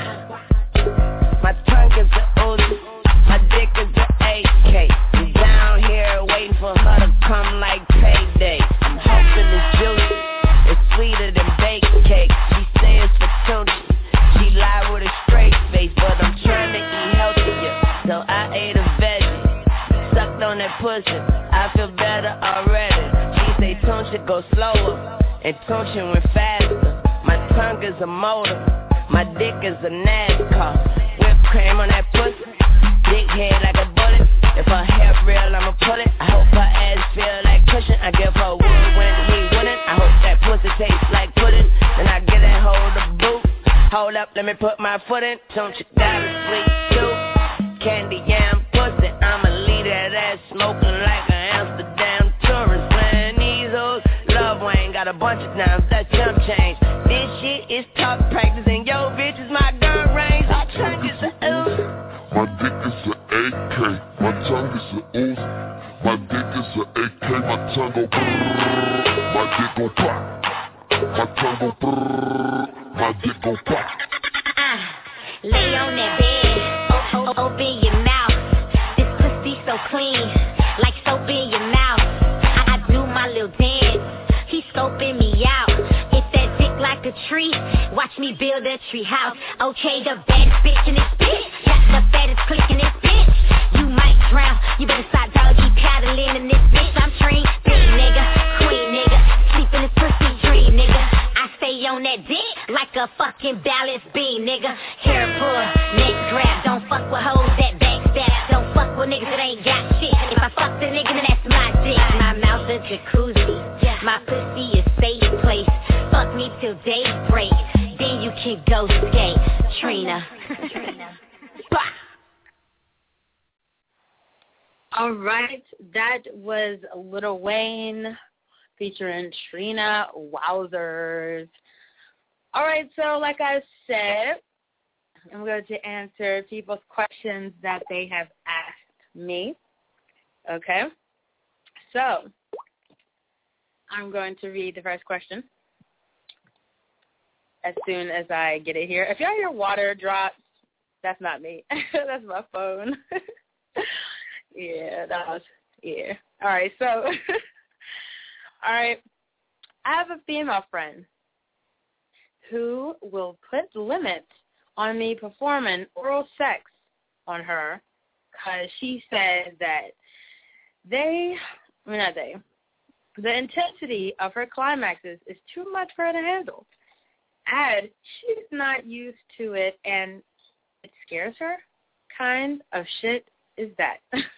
My tongue is the Uzi, my dick is the A K. I'm down here waiting for her to come like payday. I'm hoping it's juicy, it's sweeter than baked cake. She say it's for Tunchi, she lie with a straight face, but I'm trying to eat healthier, so I ate a veggie, sucked on that pussy, I feel better already. She say Tunchi go slower, and Tunchi went faster. My tongue is a motor, my dick is a NASCAR. Whipped cream on that pussy, dick head like a bullet. If her hair real, I'ma pull it. I hope her ass feel like cushion. I give her wood when he wouldn't. I hope that pussy tastes like pudding. Then I get that hold of boot. Hold up, let me put my foot in. Don't you gotta sleep too? Candy yam pussy, I'ma leave that ass smoking like an Amsterdam tourist. Man, these hoes love Wayne, got a bunch of dimes, that jump change. This shit is top practice, and yo, bitch is my gun range. My tongue is a ooze. My dick is a A K, my tongue is a ooze. My dick is a A K, my tongue go brrrr, my dick go pop. My tongue go brrrr, my dick go pop. Lay on that bed, o- o- open your mouth. This pussy so clean, like soap in your mouth. I, I do my little dance, he scoping me out. If that dick like a tree, watch me build a tree house. Okay, the baddest bitch in this bitch, got the fattest click in this bitch. You might drown, you better stop doggy paddling in this bitch. I'm trained, big nigga, queen nigga, sleep in this pussy dream nigga. I stay on that dick like a fucking balance beam, nigga. Hair pull, neck grab, don't fuck with hoes that backstab. Don't fuck with niggas that ain't got shit. If I fuck the nigga, then that's my dick. My mouth a jacuzzi, my pussy is safe place. Fuck me till daybreak, then you can go skate, Trina. All right, that was Lil Wayne featuring Trina. Wowzers. All right, so like I said, I'm going to answer people's questions that they have asked me. Okay, so I'm going to read the first question as soon as I get it here. If y'all hear water drops, that's not me. That's my phone. Yeah, that was, yeah. All right, so, all right. I have a female friend who will put limits on me performing oral sex on her because she said that they, I mean, not they, the intensity of her climaxes is too much for her to handle. And she's not used to it, and it scares her. Kind of shit is that?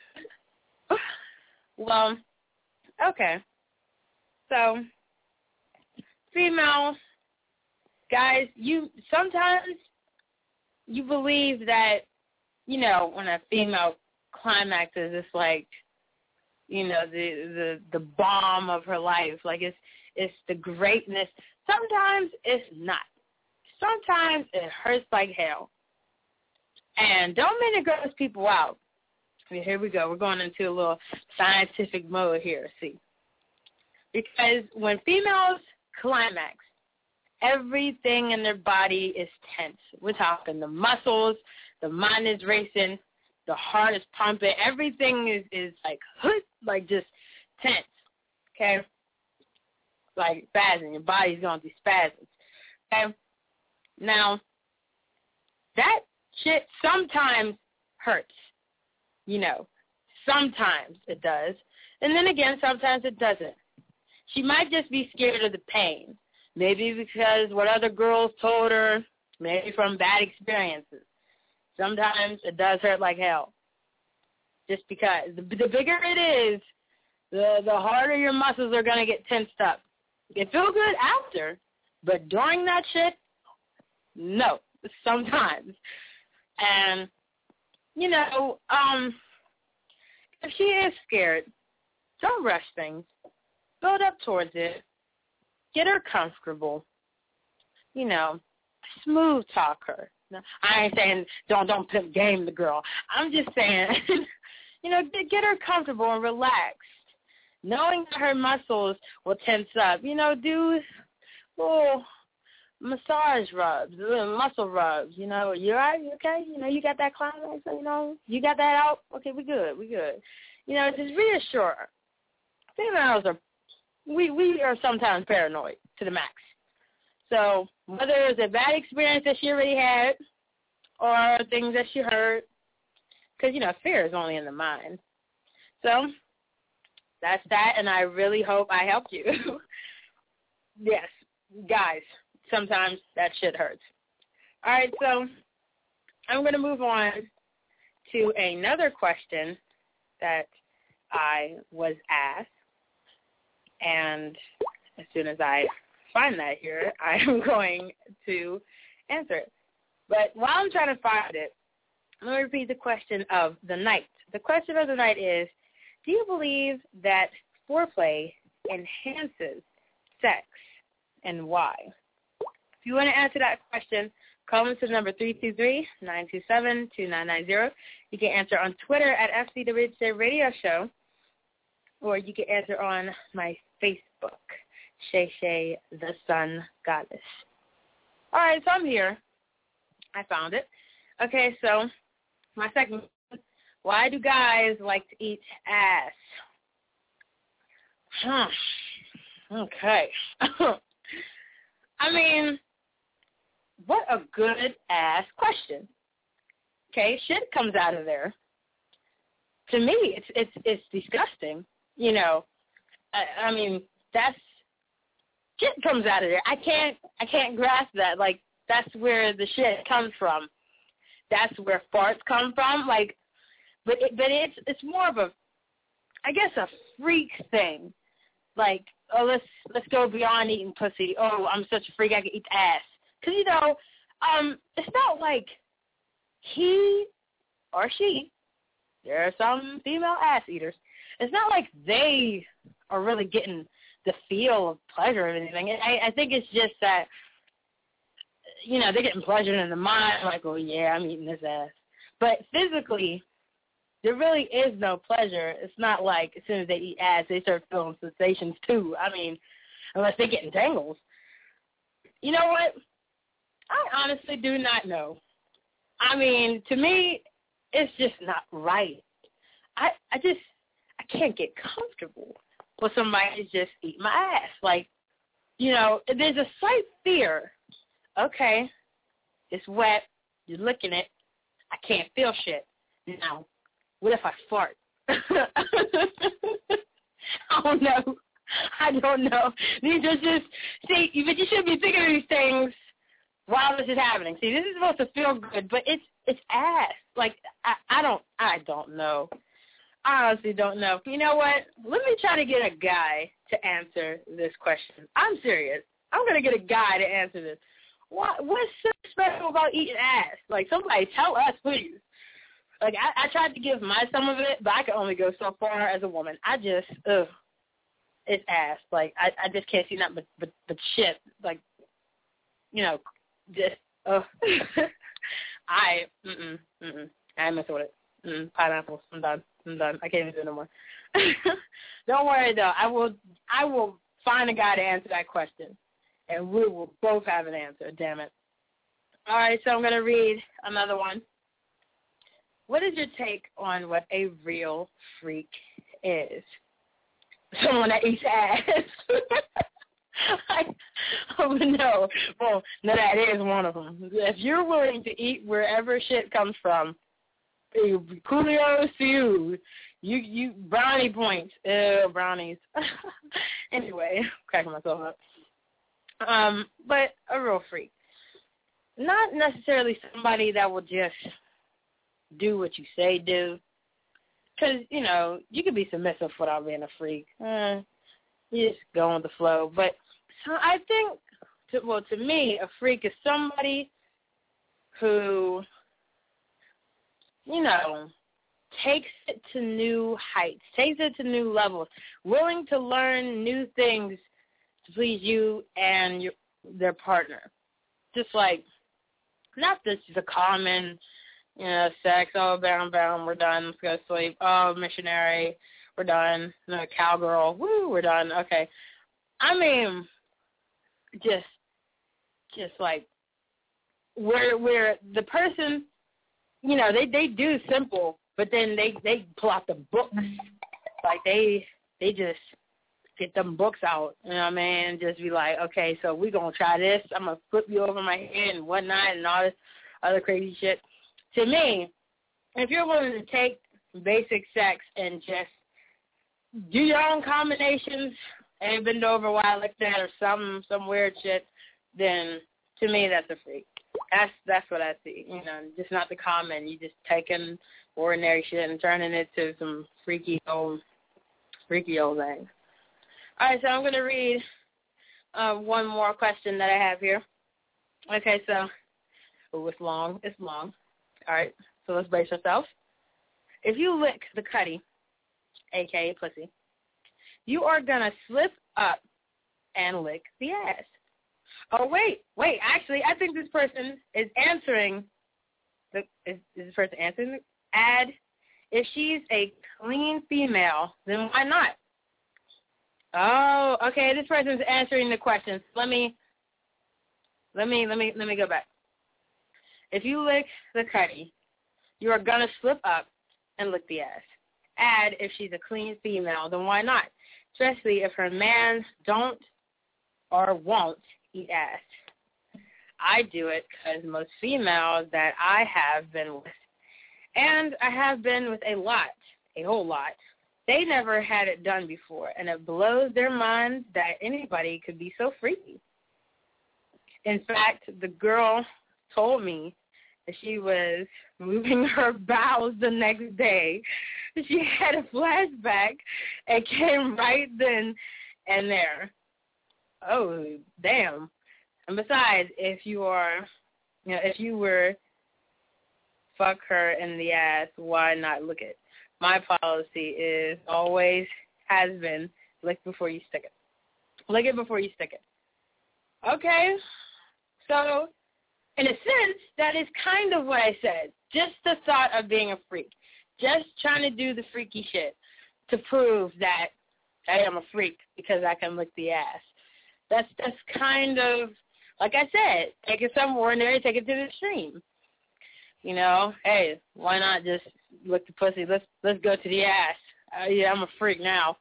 Well, okay. So, female guys, you sometimes you believe that, you know, when a female climaxes, it's like, you know, the the the bomb of her life. Like it's it's the greatness. Sometimes it's not. Sometimes it hurts like hell. And don't mean to gross people out. Here we go. We're going into a little scientific mode here, see. Because when females climax, everything in their body is tense. We're talking the muscles, the mind is racing, the heart is pumping. Everything is, is like, like just tense, okay? Like spasming. Your body's going through spasms, okay? Now, that shit sometimes hurts. You know, sometimes it does. And then again, sometimes it doesn't. She might just be scared of the pain. Maybe because what other girls told her, maybe from bad experiences. Sometimes it does hurt like hell. Just because. The, the bigger it is, the, the harder your muscles are going to get tensed up. They feel good after, but during that shit, no, sometimes. And you know, um, if she is scared, don't rush things. Build up towards it. Get her comfortable. You know, smooth talk her. I ain't saying don't don't pimp game the girl. I'm just saying, you know, get, get her comfortable and relaxed. Knowing that her muscles will tense up. You know, do little massage rubs, little muscle rubs, you know, you all right, you okay? You know, you got that climax, you know, you got that out? Okay, we good, we good. You know, just reassure. Females are, we, we are sometimes paranoid to the max. So whether it's a bad experience that she already had or things that she heard, because, you know, fear is only in the mind. So that's that, and I really hope I helped you. Yes, guys, sometimes that shit hurts. All right, so I'm going to move on to another question that I was asked, and as soon as I find that here, I am going to answer it. But while I'm trying to find it, I'm going to repeat the question of the night. The question of the night is, do you believe that foreplay enhances sex, and why? If you want to answer that question, call into the number three two three, nine two seven, two nine nine zero. You can answer on Twitter at F C W J Radio Show, or you can answer on my Facebook, Shay Shay the Sun Goddess. All right, so I'm here. I found it. Okay, so my second, why do guys like to eat ass? Huh. Okay. I mean, what a good-ass question. Okay, shit comes out of there. To me, it's it's it's disgusting. You know, I, I mean, that's shit comes out of there. I can't I can't grasp that. Like, that's where the shit comes from. That's where farts come from. Like, but it, but it's it's more of a, I guess, a freak thing. Like, oh, let's let's go beyond eating pussy. Oh, I'm such a freak, I can eat ass. Because, you know, um, it's not like he or she, there are some female ass eaters, it's not like they are really getting the feel of pleasure or anything. I, I think it's just that, you know, they're getting pleasure in the mind, like, oh, yeah, I'm eating this ass. But physically, there really is no pleasure. It's not like as soon as they eat ass, they start feeling sensations too. I mean, unless they get entangles. You know what? I honestly do not know. I mean, to me, it's just not right. I I just, I can't get comfortable with somebody just eat my ass. Like, you know, there's a slight fear. Okay, it's wet, you're licking it, I can't feel shit. Now, what if I fart? I don't know. I don't know. These are just, see, but you should be thinking of these things while this is happening. See, this is supposed to feel good, but it's it's ass. Like, I, I don't, I don't know. I honestly don't know. You know what? Let me try to get a guy to answer this question. I'm serious. I'm going to get a guy to answer this. What What's so special about eating ass? Like, somebody tell us, please. Like, I, I tried to give my some of it, but I can only go so far as a woman. I just, ugh, it's ass. Like, I, I just can't see nothing but, but, but shit. Like, you know, just, ugh. I, mm-mm, mm-mm. I ain't messing with it. Mm, pineapples. I'm done. I'm done. I can't even do it no more. Don't worry, though. I will, I will find a guy to answer that question, and we will both have an answer, damn it. All right, so I'm going to read another one. What is your take on what a real freak is? Someone that eats ass. I, oh, no. Well, no, that is one of them. If you're willing to eat wherever shit comes from, kudos to you. You, you, brownie points. Ew, brownies. Anyway, cracking myself up. Um, but a real freak. Not necessarily somebody that will just do what you say do. Because, you know, you can be submissive without being a freak. Eh, you just go with the flow. But so I think, to, well, to me, a freak is somebody who, you know, takes it to new heights, takes it to new levels, willing to learn new things to please you and your, their partner. Just like, not this the common, you know, sex, oh, bam, bam, we're done, let's go to sleep. Oh, missionary, we're done. No, cowgirl, woo, we're done. Okay. I mean, just, just like, where where the person, you know, they, they do simple, but then they, they pull out the books. Like, they they just get them books out, you know what I mean, and just be like, okay, so we're going to try this. I'm going to flip you over my head and whatnot and all this other crazy shit. To me, if you're willing to take basic sex and just do your own combinations and bend over while like that or some some weird shit, then to me that's a freak. That's that's what I see. You know, just not the common. You just taking ordinary shit and turning it to some freaky old freaky old things. All right, so I'm gonna read uh, one more question that I have here. Okay, so oh, it's long. It's long. All right, so let's brace yourself. If you lick the cutty, a k a pussy, you are going to slip up and lick the ass. Oh, wait, wait. Actually, I think this person is answering, the, is, is this person answering the ad? If she's a clean female, then why not? Oh, okay, this person's answering the question. Let me, let me, let me, let me go back. If you lick the cutty, you are going to slip up and lick the ass. Add, if she's a clean female, then why not? Especially if her man don't or won't eat ass. I do it because most females that I have been with, and I have been with a lot, a whole lot, they never had it done before, and it blows their minds that anybody could be so freaky. In fact, the girl told me that she was moving her bowels the next day. She had a flashback and came right then and there. Oh, damn. And besides, if you are, you know, if you were fuck her in the ass, why not lick it? My policy is always, has been, lick before you stick it. Lick it before you stick it. Okay, so in a sense, that is kind of what I said. Just the thought of being a freak. Just trying to do the freaky shit to prove that I am a freak because I can lick the ass. That's that's kind of, like I said, take it something ordinary, take it to the extreme. You know, hey, why not just lick the pussy? Let's let's go to the ass. Uh, yeah, I'm a freak now.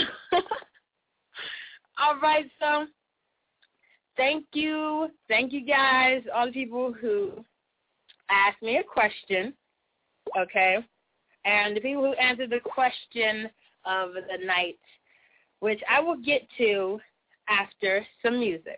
All right, so thank you. Thank you, guys, all the people who asked me a question, okay, and the people who answered the question of the night, which I will get to after some music.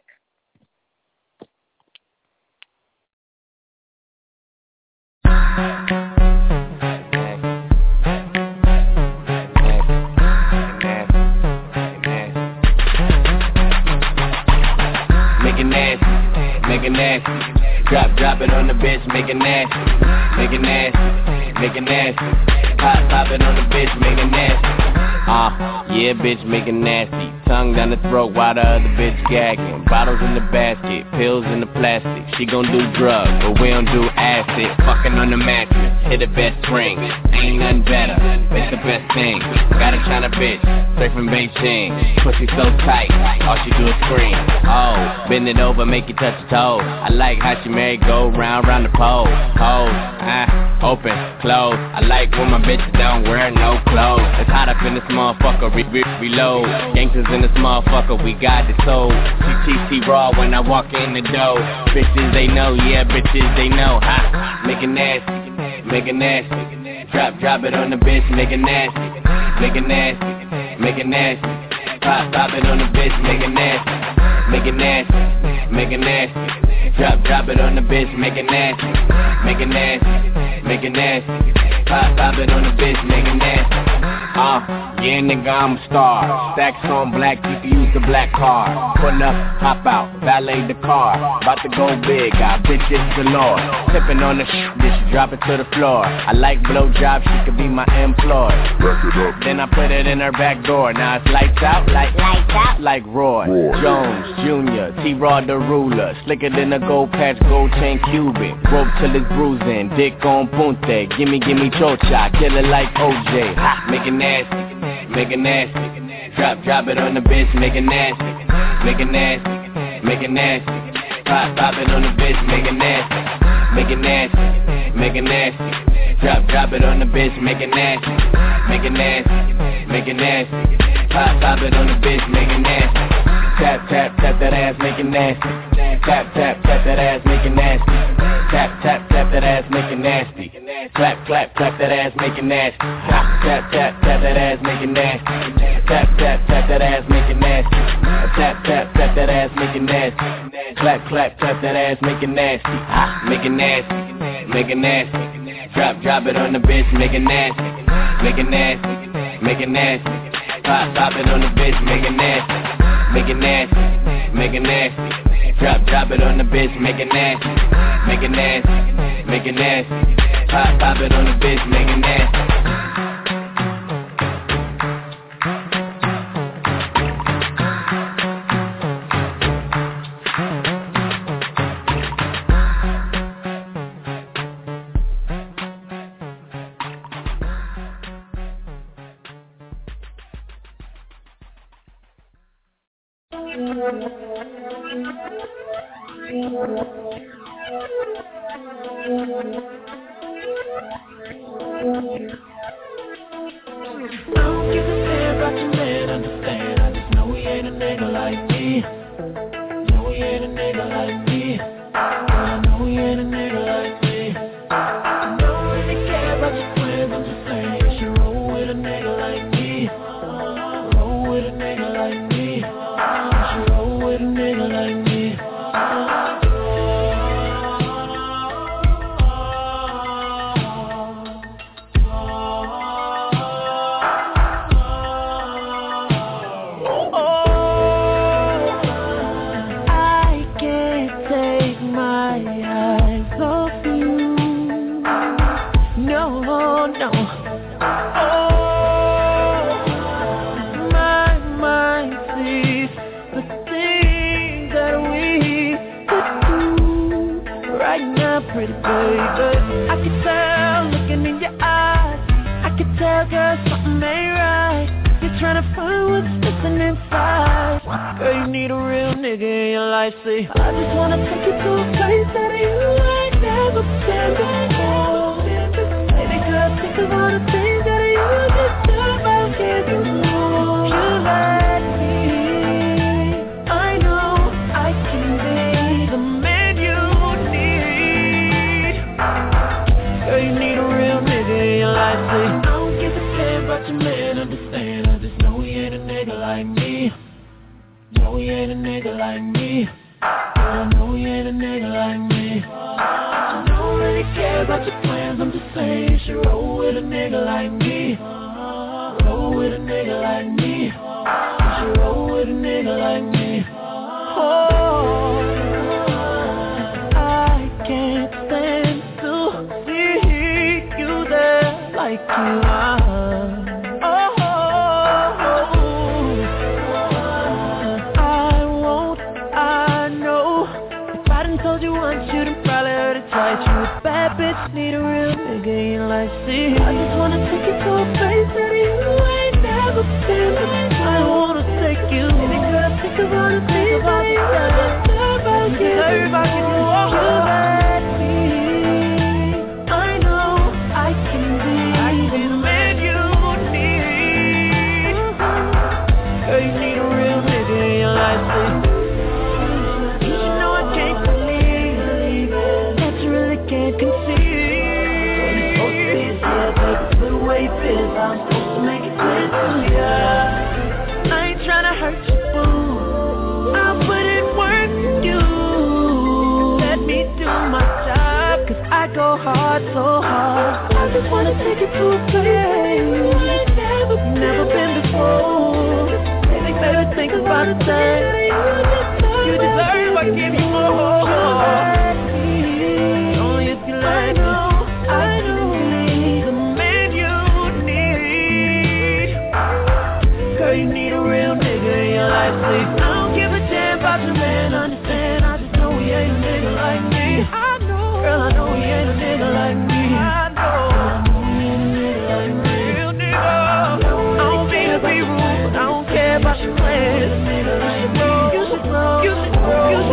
Make it nasty, make it nasty. Drop, drop it on the bitch, make it nasty. Make it nasty, make it nasty. Pop, pop it on the bitch, make it nasty. Uh, yeah, bitch, make it nasty. Tongue down the throat while the other bitch gagging. Bottles in the basket, pills in the plastic. She gon' do drugs, but we don't do acid. Fucking on the mattress, hit the best spring. Ain't nothing better, it's the best thing. Got a China bitch, straight from Beijing. Pussy so tight, all she do is scream. Oh, bend it over, make you touch your toe. I like how she married, go round, round the pole. Pose, ah, open, close. I like when my bitches don't wear no clothes. It's hot up in this motherfucker, re re reload. Gangsters in this motherfucker, we got the soul. C T C raw when I walk in the door. Bitches they know, yeah, bitches they know. Ha, make it nasty, make it nasty. Drop, drop it on the bitch, make it nasty, make it nasty, make it nasty. Pop, pop it on the bitch, make it nasty, make it nasty, make it nasty. Drop, drop it on the bitch, make it nasty, make it nasty, make it nasty. Pop, pop it on the bitch, make it nasty. Uh, yeah, nigga, I'm a star. Stacks on black, you can use the black card. Pull up, hop out, valet the car. About to go big, got bitches galore. Tipping on the sh**, bitch, drop it to the floor. I like blowjobs, she could be my employee. Then I put it in her back door. Now it's lights out, like lights out, like Roy, Roy. Jones, Junior, T-Rod the ruler. Slicker than a gold patch, gold chain Cuban. Rope till it's bruising, dick on punte. Gimme, gimme chocha, kill it like O J. Ha, make it nasty, make it nasty. Drop, drop it on the bitch, make it nasty, make it nasty, make it nasty. Pop, pop it on the bitch, make it nasty. Make it nasty, make it nasty. Drop, drop it on the bitch, make it nasty. Make it nasty, make it nasty. Pop, pop it on the bitch, make it nasty. Tap, tap, tap that ass, make it nasty. Tap, tap, tap that ass, make it nasty. Tap, tap, tap that ass, make it nasty. Clap, clap, clap that ass, make it nasty. Tap, tap, tap, tap that ass, make it nasty. Tap, tap, tap that ass, make it nasty. Tap, tap, tap that ass, make it nasty. Clap, clap, clap that ass, make it nasty. Make it nasty, make it nasty. Drop, drop it on the bitch, make it nasty. Make it nasty, make it nasty. Pop, pop it on the bitch, make it nasty. Make it nasty, make it nasty. Drop, drop it on the bitch, make it nasty. Make it nasty, make it nasty. Pop, pop it on the bitch, make it nasty. You should know, you should know, you should know.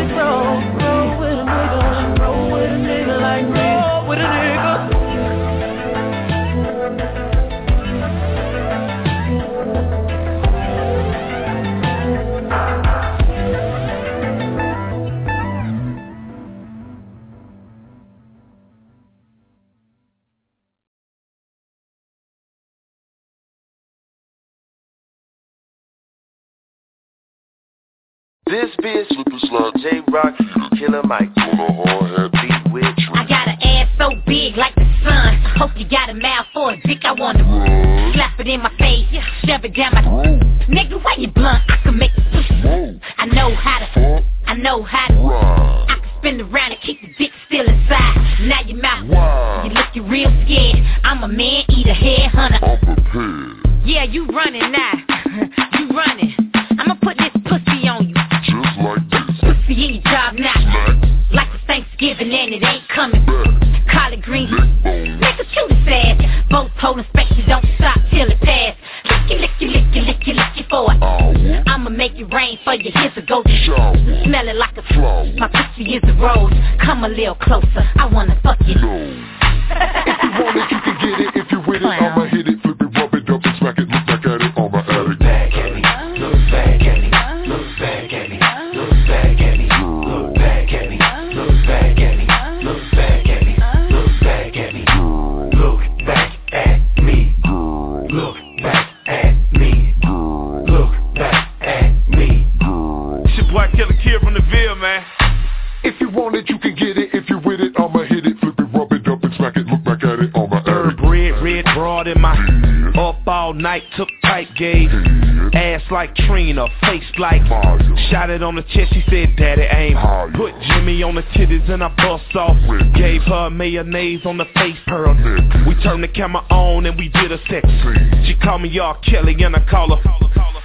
This bitch, slip and slide, J-Rock, Killer Mike, on a hard hat beat with Trina. I got an ass so big like the sun. Hope you got a mouth for a dick. I wanna Run. slap it in my face, shove it down my throat. Nigga, why you blunt? I can make it push. I know how to, Fuck. I know how to. Run. I can spin around and keep the dick still inside. Now your mouth, wow. You looking real scared. I'm a man eater, head hunter. I'm prepared. Yeah, you running now. You running. I'ma put this pussy on you. Just like this. Pussy in your job now. Smack. Like it's Thanksgiving and it ain't coming back. Collard greens. Nigga, shoot his ass. Both pole inspection, don't stop till it pass. Licky, licky, licky, licky, licky for it. Uh, I'ma make it rain for you. Here's a golden shower. Smell it like a flower. My pussy is a rose. Come a little closer. I wanna fuck you. No. If you want it, you can get it. If you with it, I'ma hit it, flip it, rub it up and smack it. Look back at it on my attic. Back at me, look back at me, look back at me, look back at me, look back at me, look back at me, look back at me, look back at me, look back at me, look back at me, look back at me. It's your boy Killer Kid from the Ville, man. If you want it, you can get it. If you with it, I'ma hit it, flip it, rub it up and smack it. Look back at it on my attic. Red, red, broad in my up all night, took tight gauge. Ass like Trina, face like shot it on the chest, she said, daddy aim. Put Jimmy on the titties and I bust off. Gave her mayonnaise on the face pearl. We turned the camera on and we did a sex. She called me R. Kelly and I call her.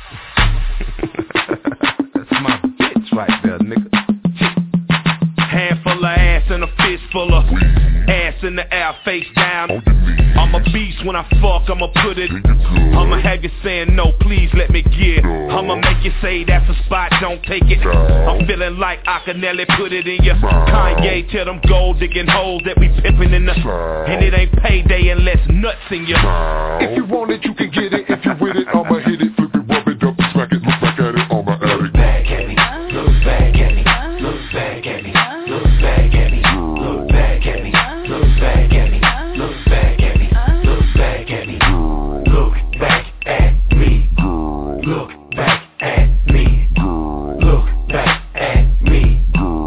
That's my bitch right there, nigga. Handful of ass and a fist full of ass in the air, face down. I'm a beast when I fuck, I'ma put it. I'ma have you saying no, please let me get. I'ma make you say that's a spot, don't take it. I'm feeling like Akinelli put it in ya. Kanye tell them gold digging holes that we pimping in the. And it ain't payday unless nuts in ya. If you want it, you can get it. If you with it, I'ma hit it, flip it, rub it up and smack it. Look back at it on my attic. Look back at me, look back at me, look back at me. Look back at me, look back at me, look back at me, look back at me, look back at me, look back at me, look back at me, look back at me.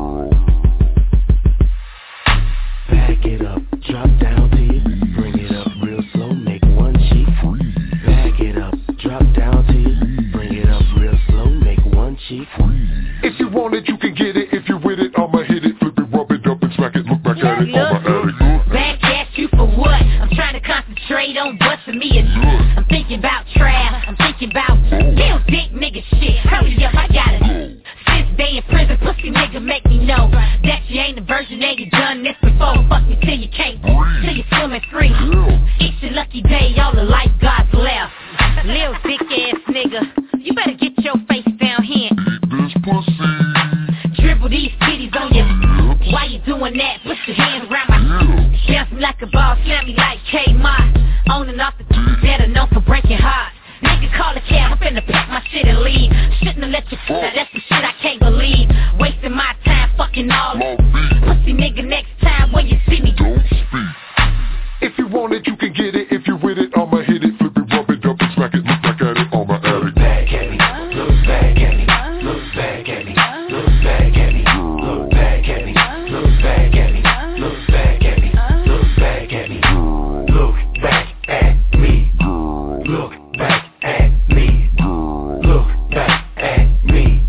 Back it up, drop down to you, bring it up real slow, make one cheek. Back it up, drop down to you, bring it up real slow, make one cheek. If you want it, you can get it. If you with it, I'ma hit it, flip it, rub it up and smack it. Look back yeah, at it look, on my attic. Back at you for what? I'm trying to concentrate on busting me a nut. I'm thinking about trap. I'm thinking about real dick nigga shit. Hurry up, I gotta. Since day in prison, pussy nigga make me know that you ain't a virgin and you done this before. Fuck me till you can't, till you swimming free. It's your lucky day, all the lifeguards left. Lil dick ass nigga, you better get your face down here. This pussy. Dribble these titties on you. Why you doing that? Put your hands around my. Bounce me like a ball, slam me like K-Mod. On and off the better known for breaking hearts. Nigga call a cab, I'm finna pack my shit and leave. Shouldn't have let you f***, now that's the shit I can't believe. Wasting my time fucking all pussy nigga next time when you see me. Don't speak. If you want it, you can get it. If you with it, I'ma hit it, flip it, rub it up and smack it. Look back at it on my attic. Look back at me, look back at me, look back at me, look back at me, look back at me, look back at me, look back at me, look back at me, look back at me, look back at me, look back at me.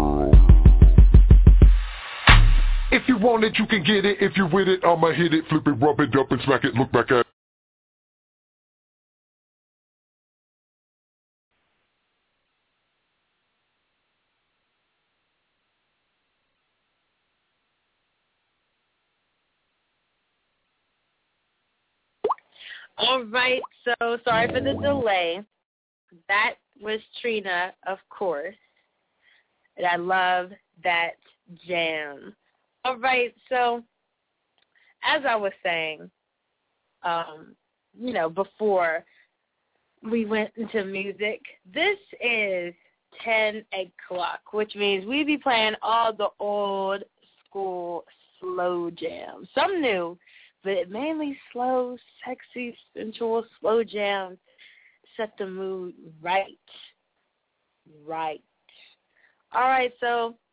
If you want it, you can get it. If you with it, I'ma hit it, flip it, rub it up and smack it. Look back at it. All right, so sorry for the delay. That was Trina, of course. And I love that jam. All right, so as I was saying, um, you know, before we went into music, this is ten o'clock, which means we be playing all the old school slow jams. Some new, but mainly slow, sexy, sensual, slow jams. Set the mood right. Right. All right, so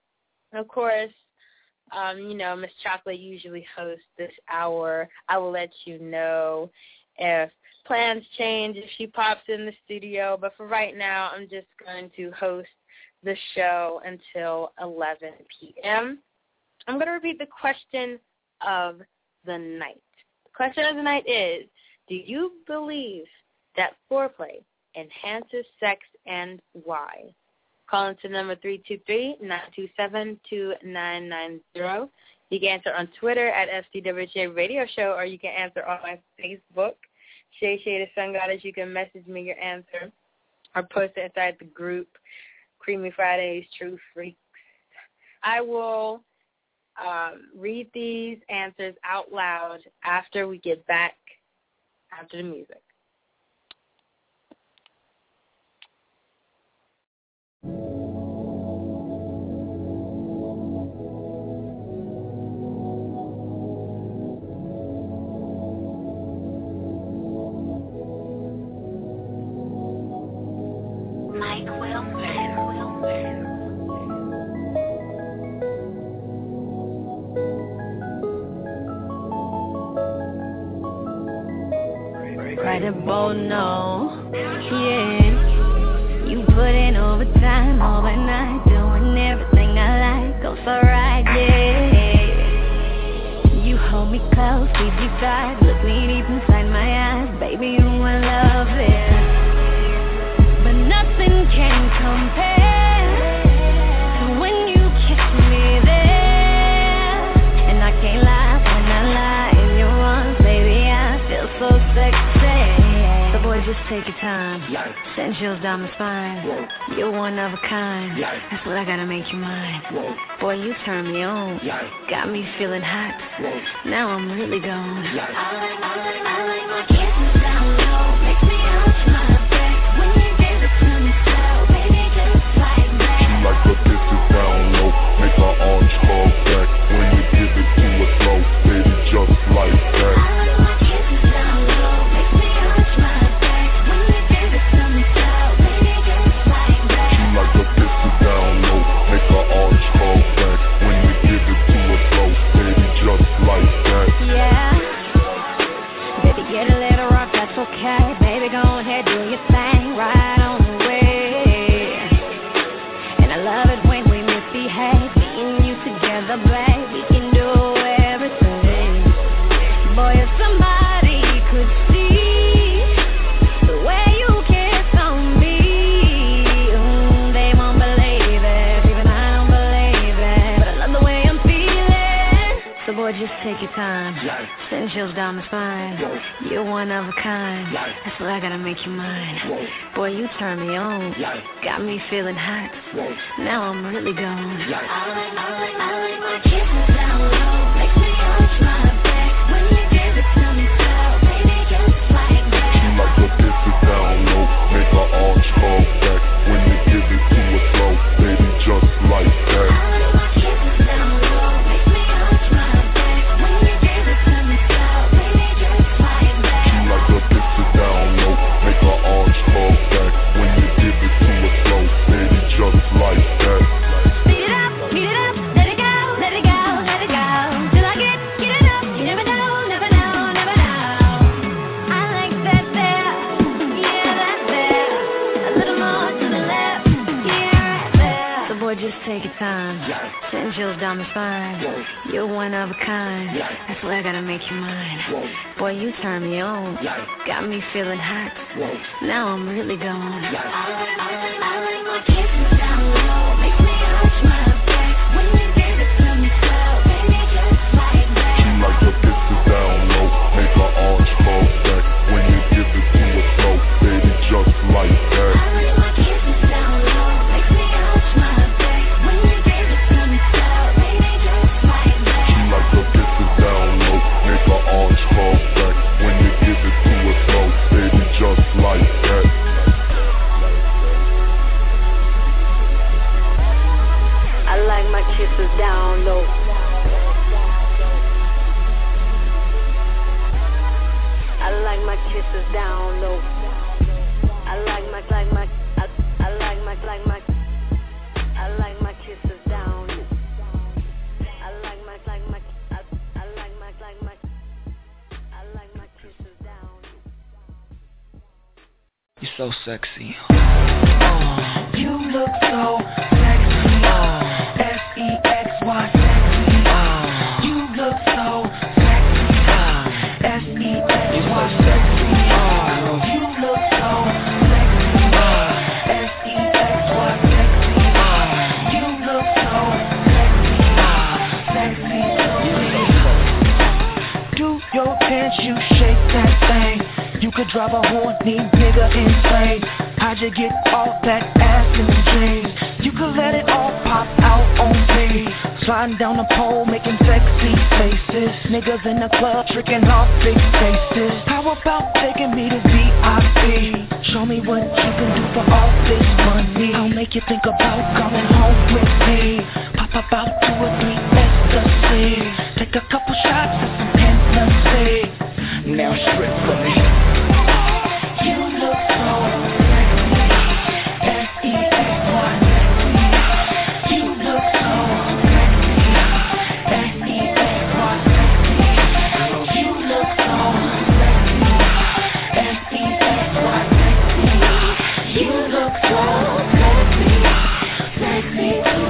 Of course, um, you know, Miss Chocolate usually hosts this hour. I will let you know if plans change, if she pops in the studio. But for right now, I'm just going to host the show until eleven p.m. I'm going to repeat the question of the night. The question of the night is, do you believe that foreplay enhances sex, and why? Call into number three two three, nine two seven, two nine nine zero. You can answer on Twitter at S D W J Radio Show, or you can answer on my Facebook, Shay Shay the Sun Goddess. You can message me your answer or post it inside the group, Creamy Fridays, True Freaks. I will um, read these answers out loud after we get back, after the music. Incredible, no, yeah. You put in overtime overnight, doing everything I like, goes alright, yeah. You hold me close, deep beside, look me deep inside my eyes, baby, you I love it. But nothing can compare to when you kiss me there. And I can't lie when I lie in your arms, baby, I feel so sexy. Boy, just take your time. Yikes. Send chills down my spine. Whoa. You're one of a kind. Yikes. That's what I gotta make you mine. Whoa. Boy, you turn me on. Yikes. Got me feeling hot. Whoa. Now I'm really gone. I like, I like, I like my kisses down low. Makes me arch my back when you give it to me slow. Baby, just like that. She like her kisses down low. Make her arch her back when you give it to her slow. Baby, just like that. I like my kisses down low. Makes me arch my back. Okay, baby, go ahead, do your thing, right on the way. And I love it when we misbehave, me and you together, babe, we can do everything. Boy, if somebody could see the way you kiss on me, mm, they won't believe it, even I don't believe it. But I love the way I'm feeling. So boy, just take your time. Yes. Send chills down my spine. Yes. You're one of a kind. Yes. That's what I gotta make you mine. Yes. Boy, you turn me on. Yes. Got me feeling hot. Yes. Now I'm really gone. Yes. I like, I like, I like my kisses down low. Makes me arch my back when you give it to me slow. Baby, just like that. She like her kisses down low. Make her arch her back when you give it to her slow. Baby, just like that. I like my kisses down low. Makes me arch my back when you give it to me slow. Baby, just like that. She like her kisses down low. Make her arch her back when you give it to her slow. Baby, just like that. Speed it up, speed it up, let it go, let it go, let it go. Till I get, get it up, you never know, never know, never know. I like that there, yeah, that there. A little more to the left, yeah, right there. So boy, just take your time. Yes. Send chills down the spine. Yes. You're one of a kind. Yes. That's what I gotta make you mine. Yes. Boy, you turn me on. Yes. Got me feeling hot. Yes. Now I'm really gone. Yes. I like, I like, I like my kisses down low. Makes me arch my back when you give it to me slow. Baby, just like that. She like her kisses down low. Make her arch her back when you give it to her slow. Baby, just like that. I like my kisses down low. Makes me arch my back when you give it to me slow. Baby, just like that. She like her kisses down low. Make her arch her back when you give it to her slow. Baby, just like that. I like my kisses down low. I like my kisses down low. I like my, like my, I, I like my, like my, I like my kisses down low. so sexy. Uh, you look so sexy. Uh, S E X Y sexy. Uh, you look so sexy. Uh, S E X Y sexy. Uh, you look so sexy. Uh, S E X Y sexy. Uh, you look so sexy. Uh, sexy. Do your dance, you shake that thing. You could drive a horny nigga insane. How'd you get all that ass in the jeans? You could let it all pop out on me. Sliding down the pole, making sexy faces. Niggas in the club, tricking off big faces. How about taking me to V I P? Show me what you can do for all this money. I'll make you think about coming home with me. Pop about two or three ecstasy. Take a couple shots of some Hennessy. Now strip for me. You look so sexy. S E X Y sexy. You look so sexy. S E X Y sexy. You look so sexy. S E X Y sexy. You look so sexy. Sexy to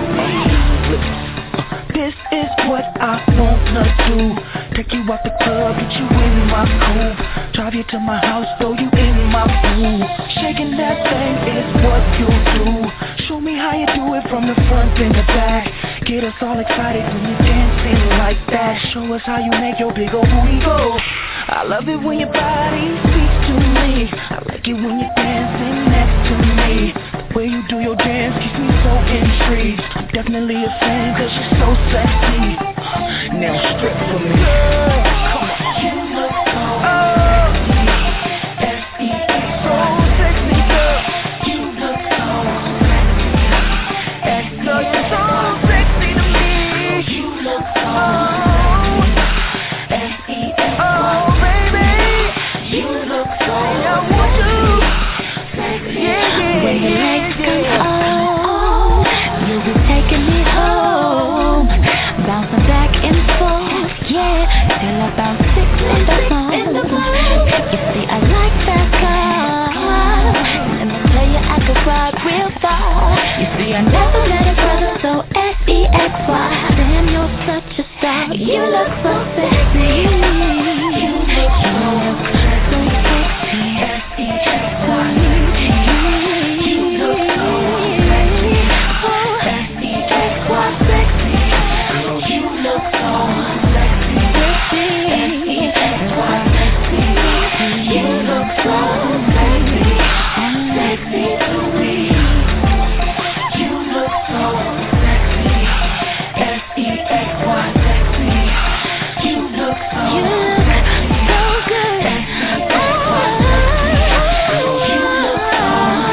me. This is what I wanna do. Take you out the club, get you in my coupe. Drive you to my house, throw you in my pool. Shaking that thing is what you do. Show me how you do it from the front and the back. Get us all excited when you're dancing like that. Show us how you make your big old booty go. I love it when your body speaks to me. I like it when you're dancing next to me. The way you do your dance keeps me so intrigued. I'm definitely a fan cause you're so sexy. Now strip for me. Come on. You look so sexy. S E X Y sexy girl. You look so sexy. S E X Y so sexy to me. You look so sexy. S E X Y. Oh baby. You look so I want you. Sexy. Yeah, yeah, when the lights come on, you'll be taking me home. Bouncing back and forth, yeah, till about six in the morning. You see, I like that car. Let me tell you, I could ride real far. You see, I never met a brother so S E X Y. Damn, you're such a star. You look so sexy. You look so sexy. S E X Y. You look so sexy. S E X Y sexy. You look so sexy, S E X Y sexy. You look so sexy, sexy to me. You look so sexy, S E X Y sexy. You look so sexy, so good, S E X Y sexy. You look so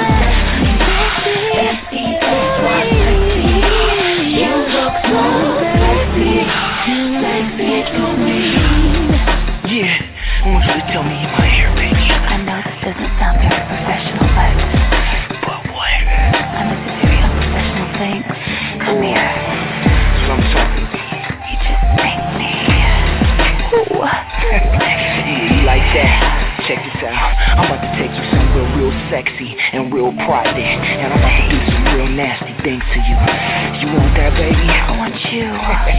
sexy, S E X Y sexy. You look so sexy, sexy to me. Yeah, I want you to tell me my hair, baby. I know this doesn't sound very professional, but but what? I'm a very unprofessional thing. Come here. That's what I'm talking to. You just make me. Ooh. Yeah, you like that? Check this out. I'm about to take you somewhere real sexy and real private, and I'm about to do some real nasty things to you. You want that, baby? I want you.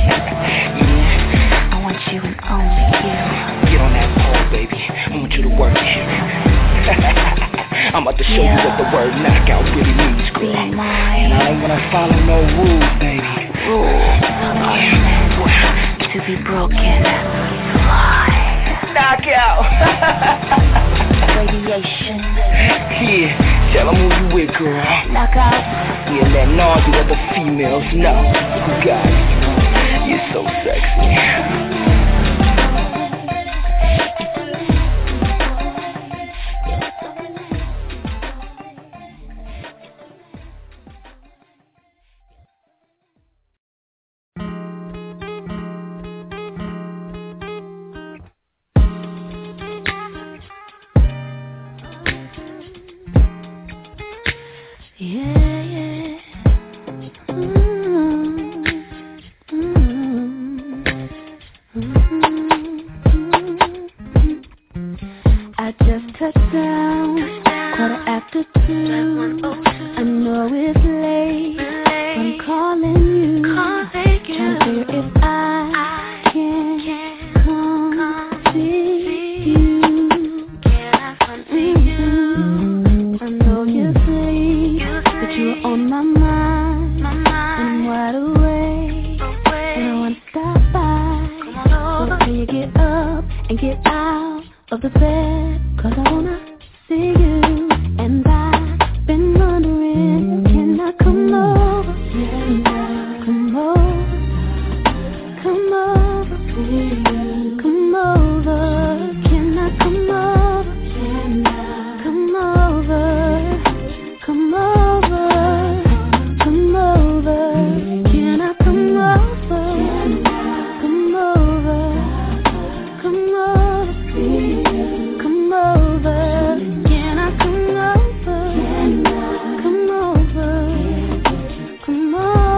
Yeah. I want you and only you. Get on that pole, baby. I want you to work it. I'm about to show yeah. you what the word knockout really means, girl. And I don't wanna follow no rules, baby. Rules are meant to be broken. Fly. Knockout. Radiation. Yeah, tell them who you with, girl. Knockout. Yeah, letting all the other females know who got it. You're so sexy. calling you, calling you. Trying to figure if I, I can, can come, come see, see you. Can I come see mm-hmm. you? I know you say, you say that you are on my mind, my mind. I'm wide awake, awake. And I want to stop by. Come on over. So can you get up and get out of the bed? Cause I wanna see you. And I've been wondering, can I come over? Can I come over? Come over, please. Come over. Can I come over? Can I come over? Come over. Come over. Can I come over? Come over. Come over, please. Come over. Can I come over? Come over. Come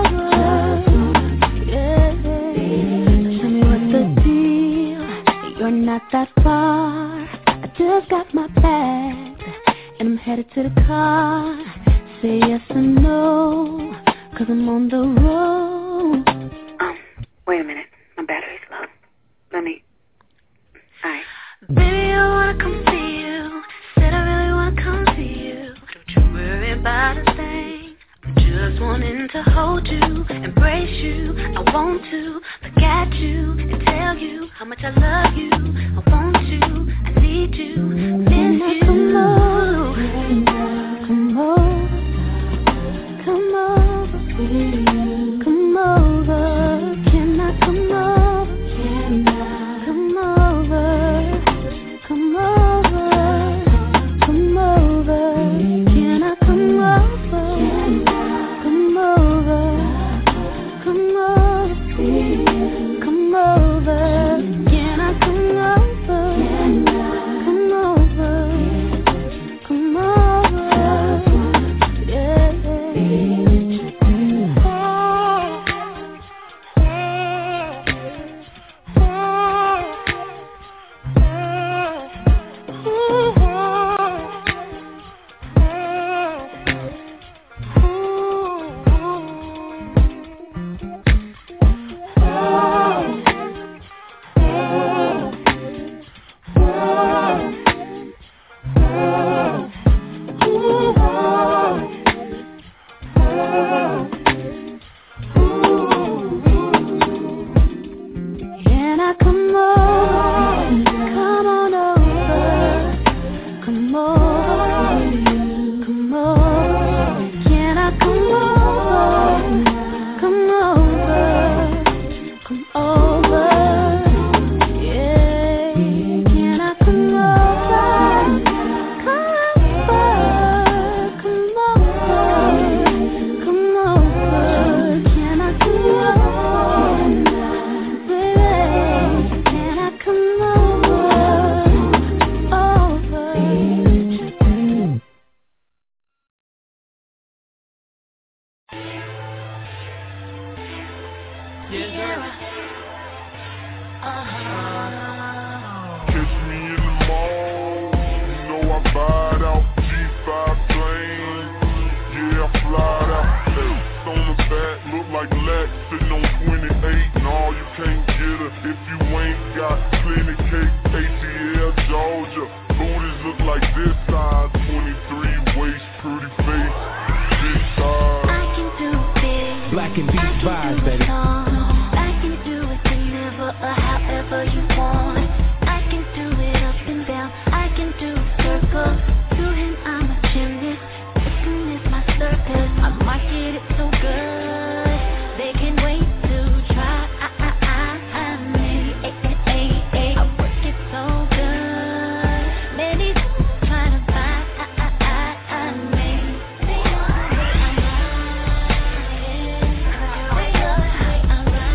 over. Yeah. Tell me what's the deal. You're not that far. I just got my bags and I'm headed to the car. Say yes or no, cause I'm on the road. Um, wait a minute. My battery's low. Let me... Alright. Baby, I wanna come see you. Said I really wanna come see you. Don't you worry about a thing. I'm just wanting to hold you, embrace you. I want to look at you and tell you how much I love you. I want you, I need you, I miss you. Come over, come over, come over, please. Come over, can I come over? Can I come over? Come over, come over. Can I come over? Come over, come over, please. Come over. Can I come over? Come over, come over. Yeah. Can I come over? Come on over. Come over. Come over. Can I come over? Come over. Come over. Yeah. Can I come over? Come over. Come over. Come over. Can I come over? Can I come over, over? Yeah. Uh-huh. Catch me in the mall, you know I vibe out. G five plane, yeah I fly out. X on the back, look like Lex, sitting on twenty-eight. No, you can't get her if you ain't got plenty cake. A T L Georgia, booties look like this size. Twenty-three waist, pretty face, big size. I can do this. Black and beat vibes, baby. I can do it whenever or however you want. I can do it up and down. I can do circles. To him, I'm a gymnast. Listen is my circus. I market it so good. They can wait to try. I, I, I, I, me. Ay, ay, ay, ay. I work it so good. Many trying to buy. I, I, I, I, me. They know that I'm lying. I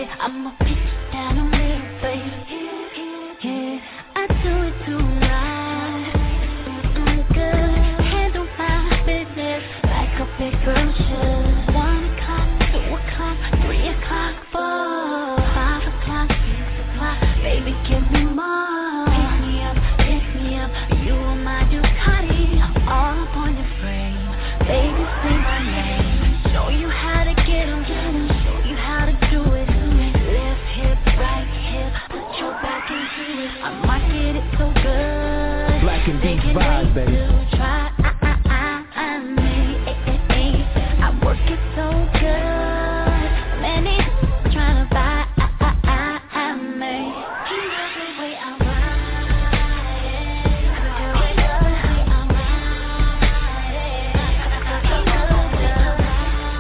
yeah, I'ma put you down a little, baby. Yeah, I do it tonight. I'm good, handle my business like a big girl should. One o'clock, two o'clock, three o'clock, four, five o'clock, six o'clock. Baby, give me more. Pick me up, pick me up. You are my Ducati, I'm all up on your frame. Baby, say my name. Show you how to get 'em, show you how to do it. Left hip, right hip, put your back into it. I might get it so good. Black and Deep vibe, baby. Try, I, I, I, I, me, eh, eh, eh. I work it so good. Many trying to buy, I, I, I, I, me. He loves the way I ride it. He loves the way I ride it. He loves the way I ride it. He loves the way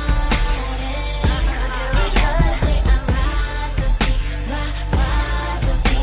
I ride the beat, ride, ride the beat,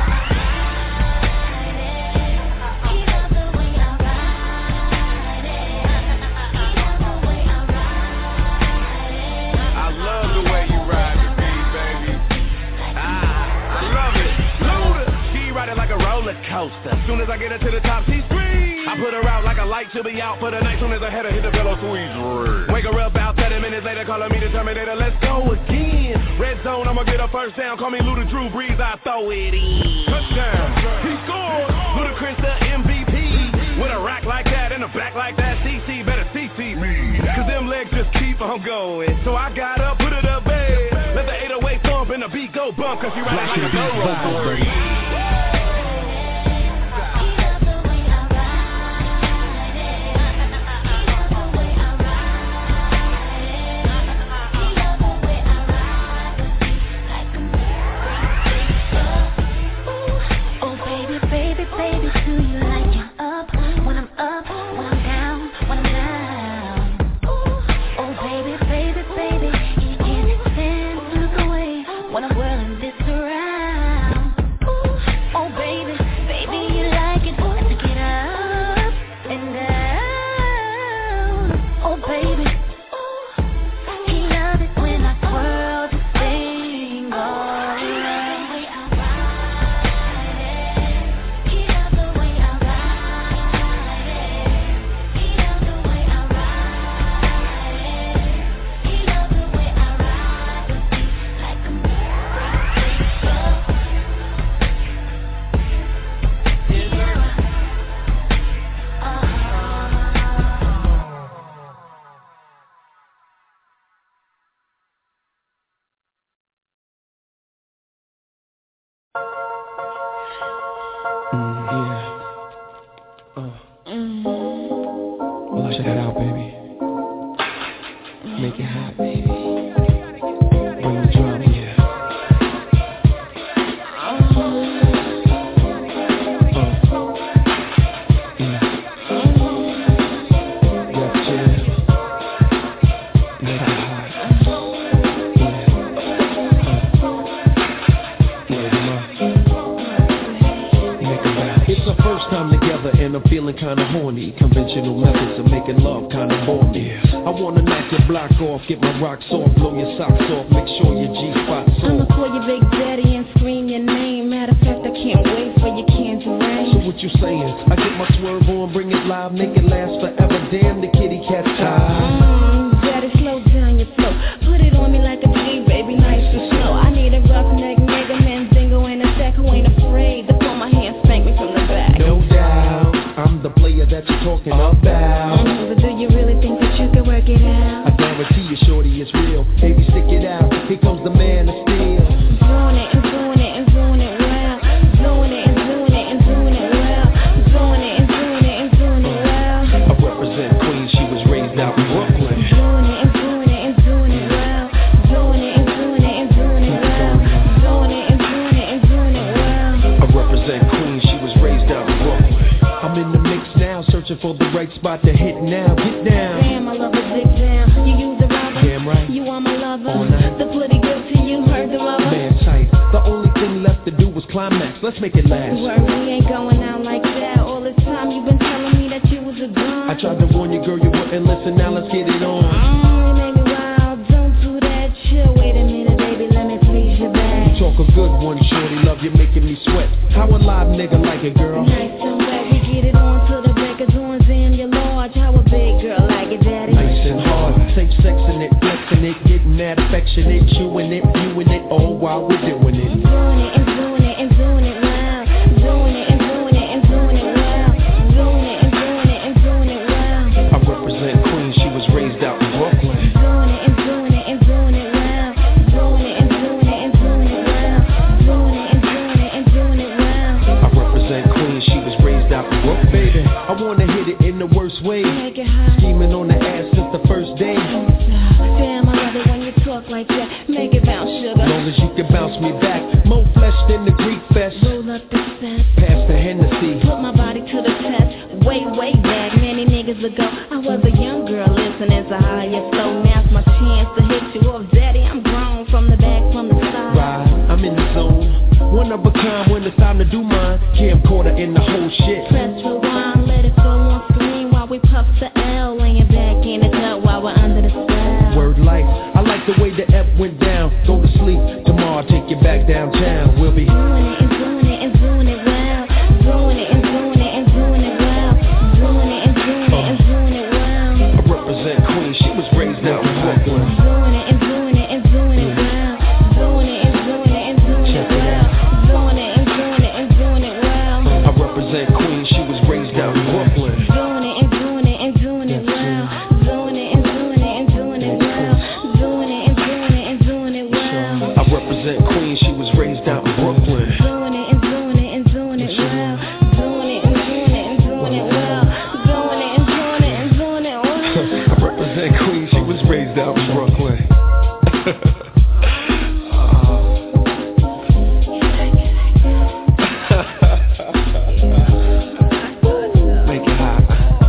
ride it. He loves the way I ride it. He loves the way I ride it. I love the way you ride the beat, baby. Ah, I love it. Luda, she ride it like a roller coaster. Soon as I get her to the top, she screams. I put her out like a light, she'll be out for the night. Soon as I hit her, hit the pillow, squeeze. Wake her up about thirty minutes later, calling me the Terminator. Let's go again. Red zone, I'ma get her first down. Call me Luda Drew Brees, I throw it in. Touchdown, he scored. Ludacris the M V P. With a rack like that and a back like that, C C better C C me. Cause them legs just keep on going. So I got up, put it up bed. Let the eight oh eight thump and the beat go bump. Cause she ride Black like a and Deep vibe, thoroughbred. baby. Oh baby, baby, baby, do you like it up? When I'm up, when I'm down, when I'm down. Oh baby, baby, baby, you can't stand to look away when I'm whirling this around. Oh baby, baby, you like it, I take it up and down. Oh baby, he loves it when I twirl this thing all around. He loves the way I ride it. He loves the way I ride it. He loves the way I ride the beat like a Mm, yeah. Uh. Well, I should head out, baby. Make it hot, baby. Bring the drama, yeah. Uh. Yeah. Yeah, chill. Make it hot. Yeah. Uh. Yeah, come on. It's our first time together and I'm feeling kinda horny. Conventional methods of making love kinda bore me. I wanna knock your block off, get my rocks off, blow your socks off, make sure your G-spot's I'ma off. call you Big Daddy and scream your name. Matter of fact, I can't wait for your candy rain. So what you saying? I get my swerve on, bring it live, make it last forever. Damn, the kitty cat tired. Mm, Daddy, slow down your flow. Put it on me like a G, baby, nice and slow. I need a roughneck nigga, man, dingo in a sack who ain't afraid to pull my hand, spank me from the back. No doubt, I'm the player that you're talking about. Mm, but do you really think that you can work it out? I guarantee you, shorty, it's real. Baby, stick it out. Here comes the man of steel. Doing it and doing it and doing it well. Doing it and doing it and doing it well. Doing it and doing it and doing it well. I represent Queens, she was raised out in Brooklyn. Doing it and doing it and doing it well. Doing it and doing it and doing it well. Doing it and doing it and doing it well. I represent Queens, she was raised out in Brooklyn. I'm in the mix now, searching for the right spot to hit now. Get down. Damn, I love a dick down. You use the rubber. Damn right. You are my lover. All night. The pretty good to you, heard the rubber. Man tight. The only thing left to do was climax. Let's make it last. Word, we ain't going out like that. All this time you've been telling me that you was a gun. I tried to warn you, girl, you wouldn't listen. Now let's get it on. Mm, you made me wild. Don't do that. Chill. Wait a minute, baby. Let me please you're making me sweat. How a live nigga like it, girl? Nice and wet, we get it on to the records on Zim, you're large. How a big girl like it, daddy? Nice and hard, safe sexing it, flexing it, getting that affectionate, chewing it, viewing it, all while we're doing it. Doing it and doing it and doing it loud. Doing it and doing it and doing it loud. Doing it and doing it and doing it loud. I represent Queens, she was raised out in Brooklyn. Doing it and doing it and doing it loud. Doing it and doing it and doing it loud. Doing it and doing it and doing it loud. I represent Queens, she was raised out in Brooklyn. Baby, I wanna hit it in the worst way. Make it high. Scheming on the ass since the first day. Damn, I love it when you talk like that. Make it bounce, sugar. Long as you can bounce me back. More flesh than the Greek fest. Roll up the set. Pass the Hennessy. Put my body to the test. Way, way back, many niggas ago, I was a young girl listening to higher flow. Now's my chance to hit you off, daddy. I'm grown from the back, from the side. Right, I'm in the zone. One of a kind when it's time to do mine. Camcorder in the whole shit. Press rewind, let it go on screen while we puff the L. Laying back in the tub while we're under the spell. Word life, I like the way the F went down. Go to sleep, tomorrow I'll take you back downtown. We'll be doing it and doing it and doing it well. Doing it and doing it and doing it well. Doing it and doing it and doing it well. I represent Queens, she was raised out in Brooklyn. Doing it and doing it and doing it well. Doing it and doing it and doing it well. Doing it and doing it and doing it well. I represent Queens, she was raised out in Brooklyn. Doing it and doing it and doing it well. Doing it and doing it and doing it well. Doing it and doing it and doing it well. I represent Queens, she was raised out in Brooklyn. Doing it and doing it and doing it well. Doing it and doing it and doing it well. Doing it and doing it and doing it well. I represent Queens, she was raised out in Brooklyn. Make it hot.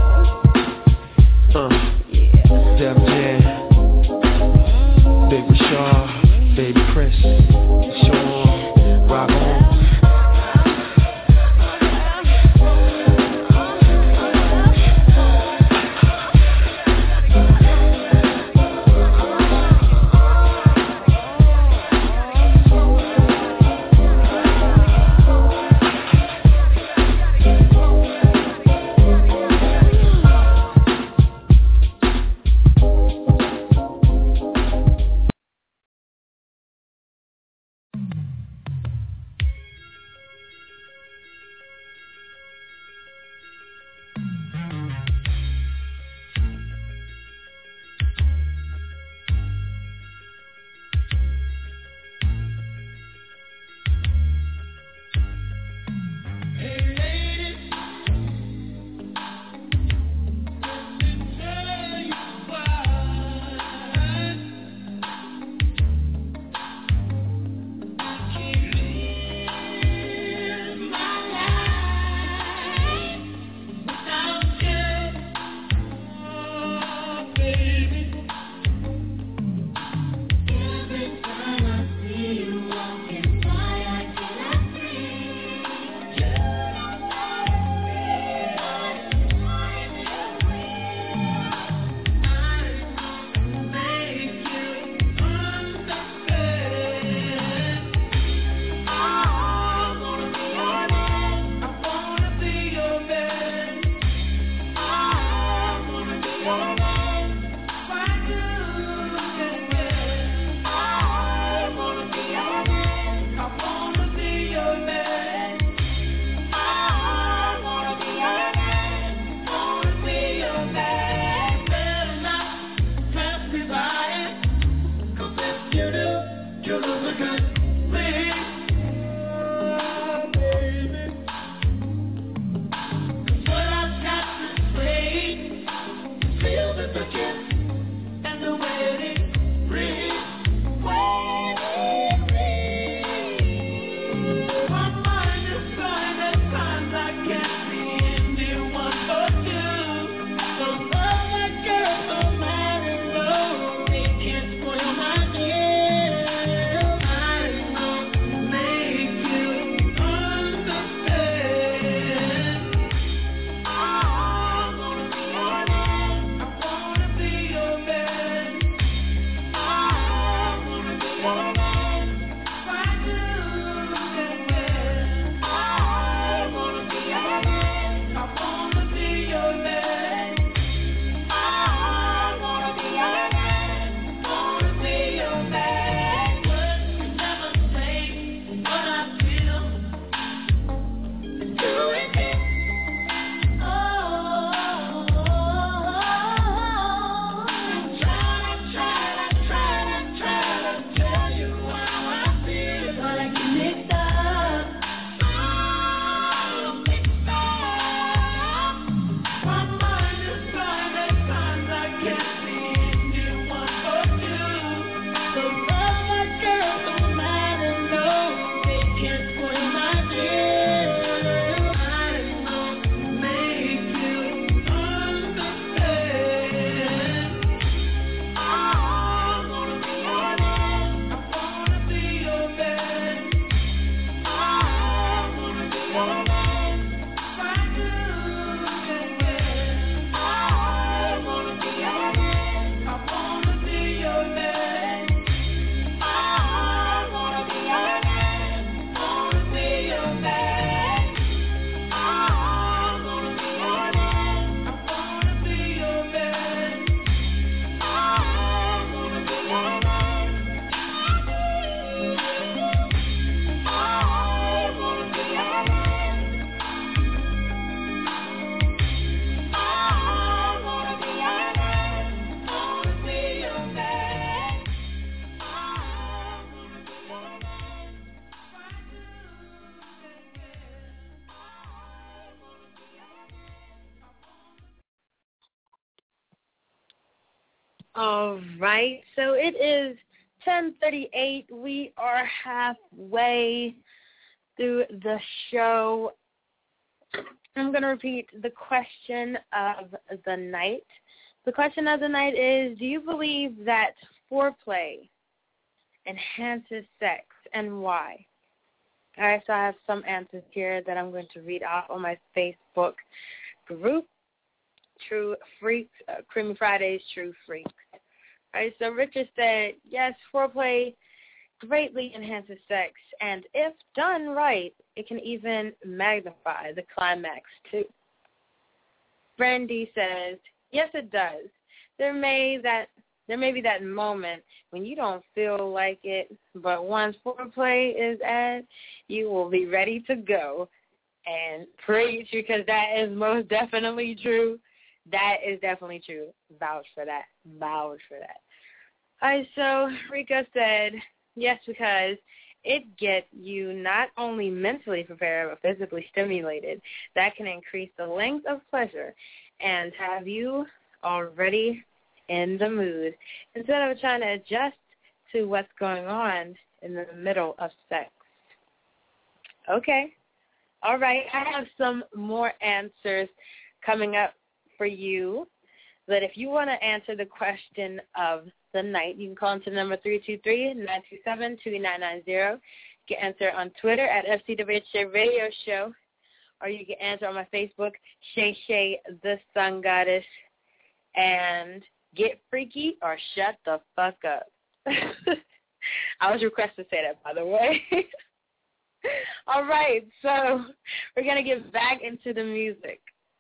Uh, Def Jam, Big Rashad, Baby Chris, Sean, Rock On. All right, so it is ten thirty-eight. We are halfway through the show. I'm going to repeat the question of the night. The question of the night is, do you believe that foreplay enhances sex, and why? All right, so I have some answers here that I'm going to read off on my Facebook group, True Freaks, uh, Creamy Fridays, True Freaks. All right, so Richard said, yes, foreplay greatly enhances sex, and if done right, it can even magnify the climax, too. Brandy says, yes, it does. There may that there may be that moment when you don't feel like it, but once foreplay is at, you will be ready to go and preach, because that is most definitely true. That is definitely true. Vouch for that. Vouch for that. All right, so Rika said, yes, because it gets you not only mentally prepared but physically stimulated. That can increase the length of pleasure and have you already in the mood instead of trying to adjust to what's going on in the middle of sex. Okay. All right. I have some more answers coming up for you. But if you want to answer the question of the night, you can call into number three two three, nine two seven, two nine nine zero. You can answer on Twitter at F C W H J Radio Show, or you can answer on my Facebook, Shay Shay the Sun Goddess, and get freaky or shut the fuck up. I was requested to say that, by the way. All right, so we're going to get back into the music.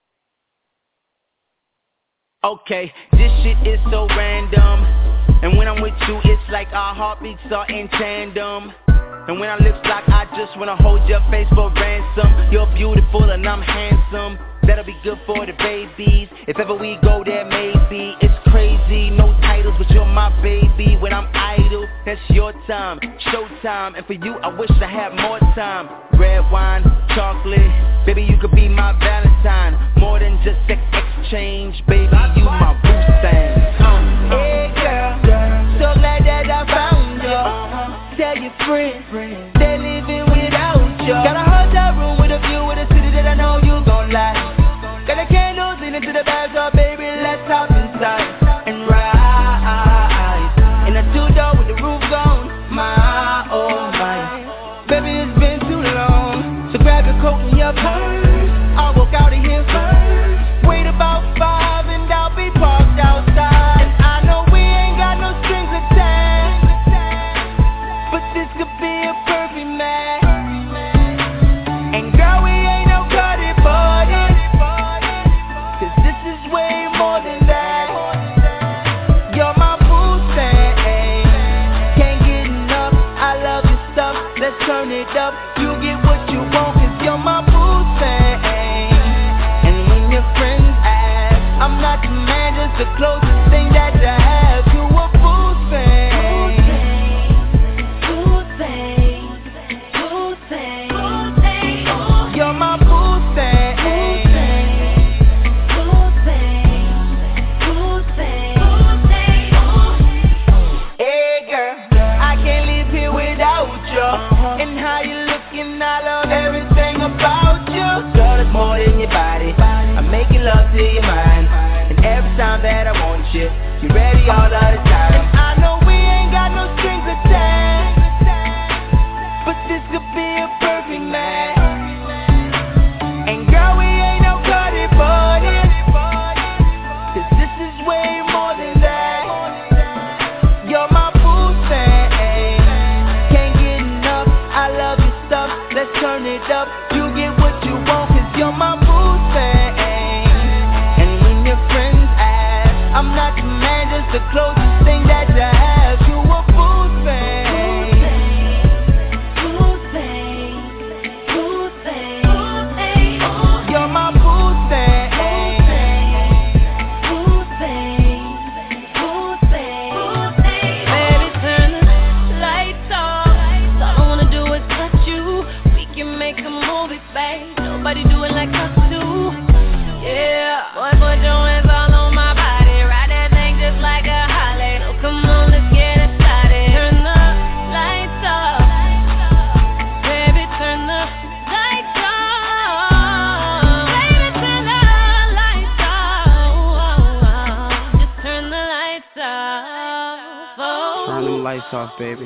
Okay, this shit is so random, and when I'm with you, it's like our heartbeats are in tandem. And when our lips lock, I just wanna hold your face for ransom. You're beautiful and I'm handsome. That'll be good for the babies. If ever we go there, maybe. It's crazy, no titles, but you're my baby. When I'm idle, that's your time, showtime. And for you, I wish I had more time. Red wine, chocolate, baby, you could be my Valentine. More than just sex exchange, baby, you my Wu-Tang. uh, Hey girl, so glad that I found you. Tell your friends, they're living without you. Got a hotel room with a view of the city that I know you gon' like. Got the candles leaning to the backdrop, baby, let's hop inside and ride. In a two-door with the roof gone, my, oh my. Baby, it's been too long, so grab your coat and your purse. I'll walk out of here first. Wait about five and I'll be parked outside. And I know we ain't got no strings attached, but this could be a perfect match. And girl, we ain't no cutty buddy, cause this is way more than that. You're my Wu-Tang, can't get enough. I love your stuff, let's turn it up. You get what you want, cause you're my Wu-Tang. And when your friends ask, I'm not the man, just the closest thing that you have to a Wu-Tang. You're my Wu-Tang. Hey girl, I can't live here without you. And how you looking, I love everything about you. Girl, it's more than your body, I'm making love to your mind. And every time that I want you, you're ready all of the time. And I know we ain't got no strings attached, but this could be a perfect match. And girl, we ain't no cutty buddy, cause this is way more than that. You're my Wu-Tang, can't get enough. I love your stuff, let's turn it up. You get what you want, cause you're my Wu-Tang. And when your friends ask, I'm not the man, just the closest thing that you have to a Wu-Tang. You're my Wu-Tang. Baby, turn the lights off. All I wanna do is touch you. We can make a movie, babe. Nobody do it like us do. Yeah, boy, put your hands all on my body. Ride that thing just like a hot off, baby.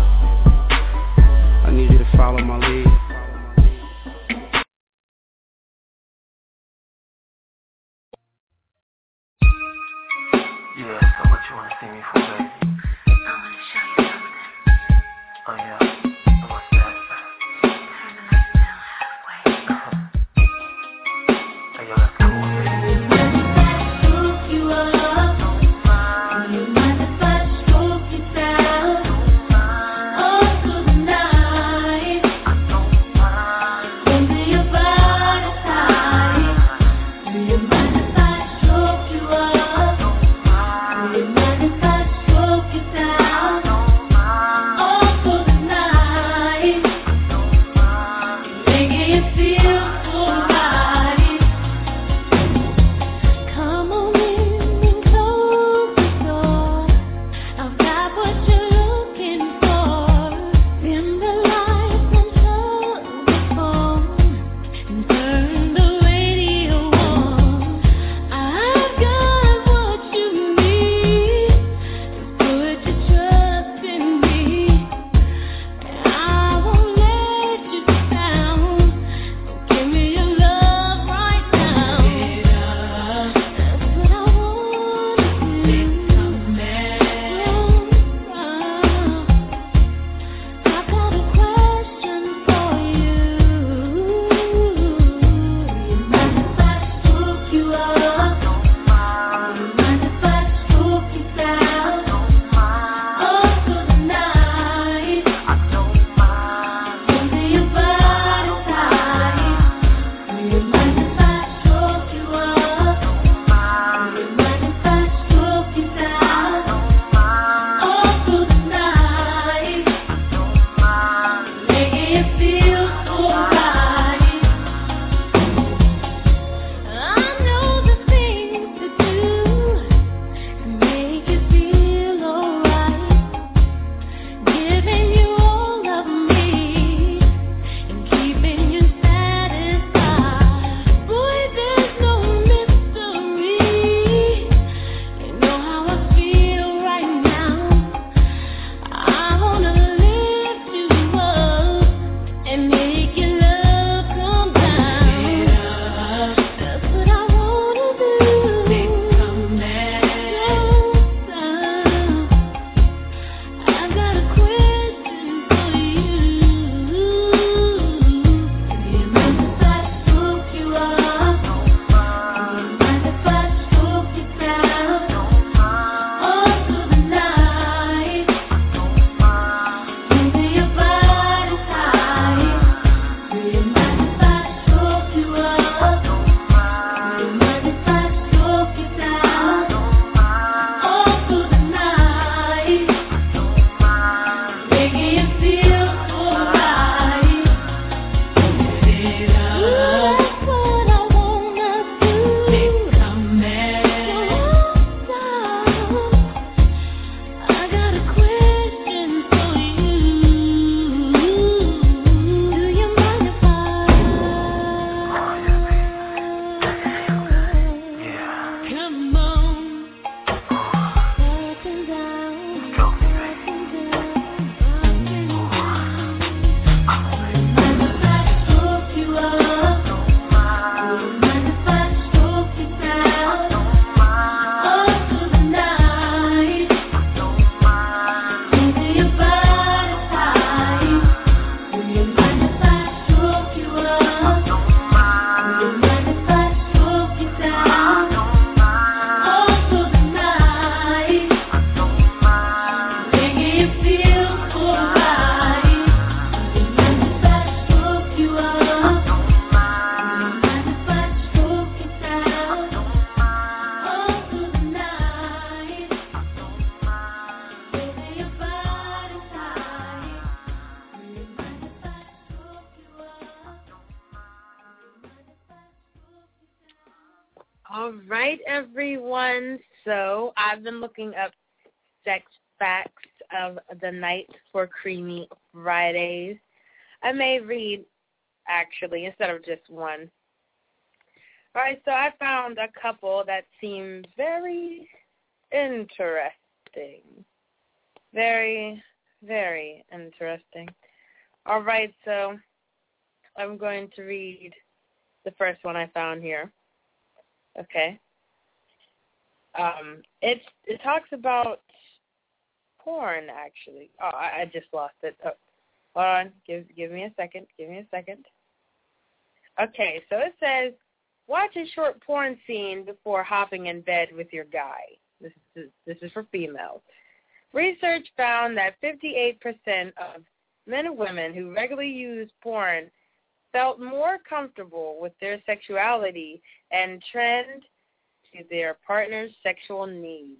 I need you to follow my lead. Yeah, so what you wanna see me for, baby? I wanna show you something. Oh yeah, what's that? Turn the lights down halfway. Hey yo, that's cool, baby. Stroke you up. Do you mind if I stroke you down? All through the night. Into your body tight. Do you mind if I stroke you up? Do you mind if I stroke you down? All through the night. Making you feel so right. Come on in and close the door. I've got what you're looking for. Dim the lights and turn the phone and turn the radio on. I've got what you need. Put your trust in me. I won't let you down. Give me your love right now. That's what I wanna do. I've got a question for you. Do you mind if I stroke you up? Do you mind if I stroke you down? All through the night. Into your body tight. Do you mind if I stroke you up? Do you mind if I stroke you down? All through the night. Making you feel so right. I know the things to do to make you feel alright. Giving you all of me and keeping you satisfied. Boy, there's no mystery. You know how I feel right now. I wanna lift you up and make your love come down. That's what I wanna do. I've got a question for you. Do you mind if I stroke you up? Do you mind if I stroke you down? All through the night. Into your body tight. Do you mind if I stroke you up? Do you mind if I stroke you down? All through the night. Making you feel so right. That's what I wanna do. I got a question for you. Do you mind if I? Come on, up and down, up and Mind if I stroke you up? Do you mind if I stroke you down? All through the night. Into your body tight. Do you mind if I stroke you up? Do you mind if I stroke you down? All through the night. Making you feel so right. Do you mind if I stroke you up? Do you mind if I stroke you down? All through the night. Making your body tight. Do you mind if I stroke you up? All right, everyone. So I've been looking up sex facts of the night for Creamy Fridays. I may read, actually, instead of just one. All right, so I found a couple that seem very interesting. Very Very interesting. All right, so I'm going to read the first one I found here. Okay. Um, it's it talks about porn, actually. Oh, I, I just lost it. Oh, hold on. Give give me a second. Give me a second. Okay, so it says, watch a short porn scene before hopping in bed with your guy. This is this is for females. Research found that fifty-eight percent of men and women who regularly use porn felt more comfortable with their sexuality and trend to their partner's sexual needs.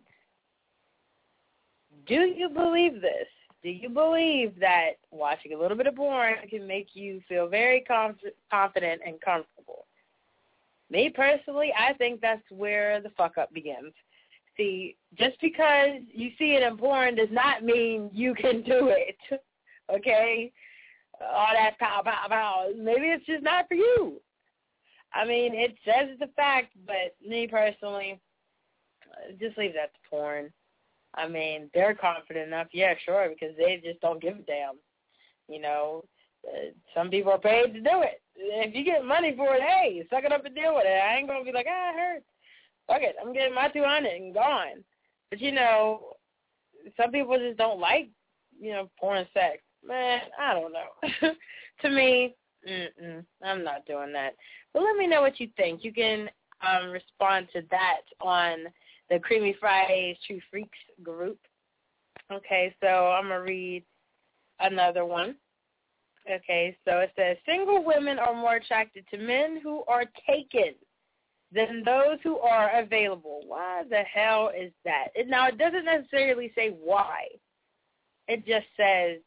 Do you believe this? Do you believe that watching a little bit of porn can make you feel very conf- confident and comfortable? Me personally, I think that's where the fuck up begins. See, just because you see it in porn does not mean you can do it, okay? All that pow, pow, pow. Maybe it's just not for you. I mean, it says it's a fact, but me personally, just leave that to porn. I mean, they're confident enough, yeah, sure, because they just don't give a damn. You know, uh, some people are paid to do it. If you get money for it, hey, suck it up and deal with it. I ain't going to be like, ah, it hurts. Fuck it, I'm getting my two hundred and gone. But, you know, some people just don't like, you know, porn sex. Man, I don't know. To me, mm-mm, I'm not doing that. But let me know what you think. You can um, respond to that on the Creamy Fridays True Freaks group. Okay, so I'm going to read another one. Okay, so it says, single women are more attracted to men who are taken than those who are available. Why the hell is that? It, now, it doesn't necessarily say why. It just says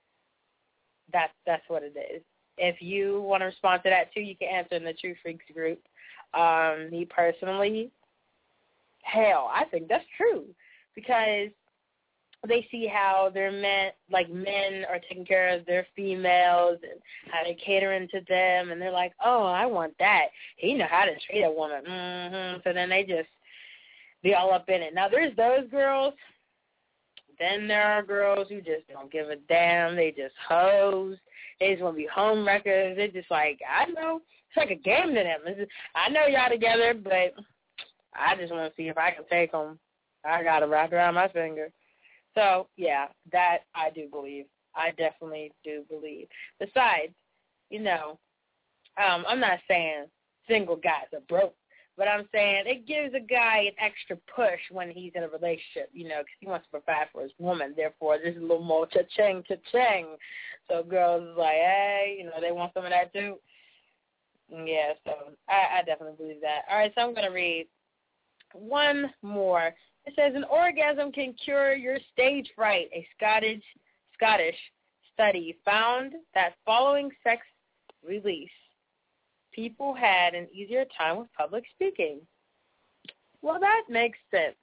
that that's what it is. If you want to respond to that, too, you can answer in the True Freaks group. Um, me personally, hell, I think that's true because they see how their men, like men, are taking care of their females and how they're catering to them, and they're like, oh, I want that. He know how to treat a woman. Mm-hmm. So then they just be all up in it. Now, there's those girls. Then there are girls who just don't give a damn. They just hoes. They just want to be home wreckers. They're just like, I know. It's like a game to them. It's just, I know y'all together, but I just want to see if I can take them. I got to wrap around my finger. So, yeah, that I do believe. I definitely do believe. Besides, you know, um, I'm not saying single guys are broke, but I'm saying it gives a guy an extra push when he's in a relationship, you know, because he wants to provide for his woman. Therefore, there's a little more cha-ching, cha-ching. So girls is like, hey, you know, they want some of that too. Yeah, so I, I definitely believe that. All right, so I'm going to read one more. It says, an orgasm can cure your stage fright. A Scottish Scottish study found that following sex release, people had an easier time with public speaking. Well, that makes sense.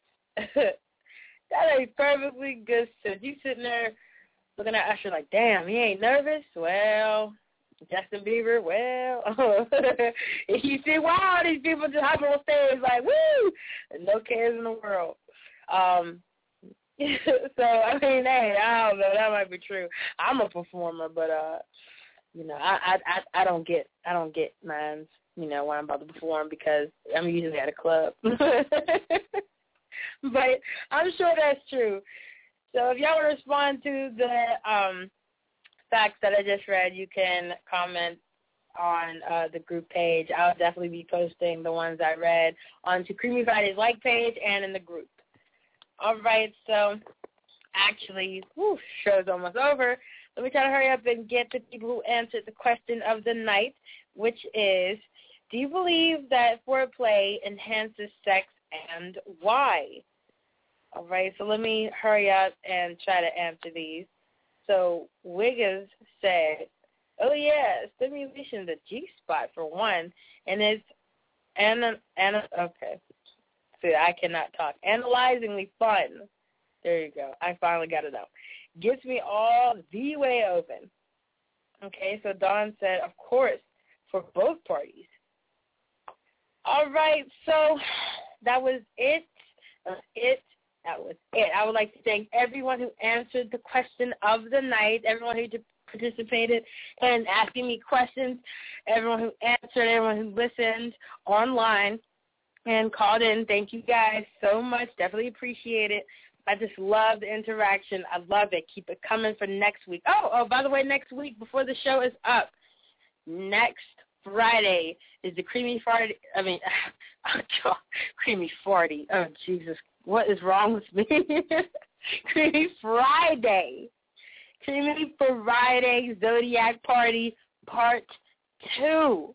That makes perfectly good sense. You sitting there looking at Usher like, damn, he ain't nervous? Well, Justin Bieber, well, you see, wow, these people just hop on stage like, woo, no cares in the world. Um, so, I mean, hey, I don't know, that might be true. I'm a performer, but, uh, you know, I, I, I don't get, I don't get mine, you know, when I'm about to perform because I'm usually at a club. But I'm sure that's true. So if y'all want to respond to the um, facts that I just read, you can comment on uh, the group page. I'll definitely be posting the ones I read onto Creamy Friday's like page and in the group. All right, so actually, whew, show's almost over. Let me try to hurry up and get to people who answered the question of the night, which is, do you believe that foreplay enhances sex and why? All right, so let me hurry up and try to answer these. So Wiggins said, oh, yeah, stimulation the G-spot for one, and it's, ana, ana, okay, see, I cannot talk, analyzingly fun. There you go. I finally got it out. Gets me all the way open. Okay, so Dawn said, of course, for both parties. All right, so that was it. Uh, it That was it. I would like to thank everyone who answered the question of the night, everyone who participated in asking me questions, everyone who answered, everyone who listened online and called in. Thank you guys so much. Definitely appreciate it. I just love the interaction. I love it. Keep it coming for next week. Oh, oh, by the way, next week before the show is up, next Friday is the Creamy Friday. I mean, oh, Creamy Farty. Oh, Jesus. What is wrong with me? Creamy Friday. Creamy Friday Zodiac Party Part two.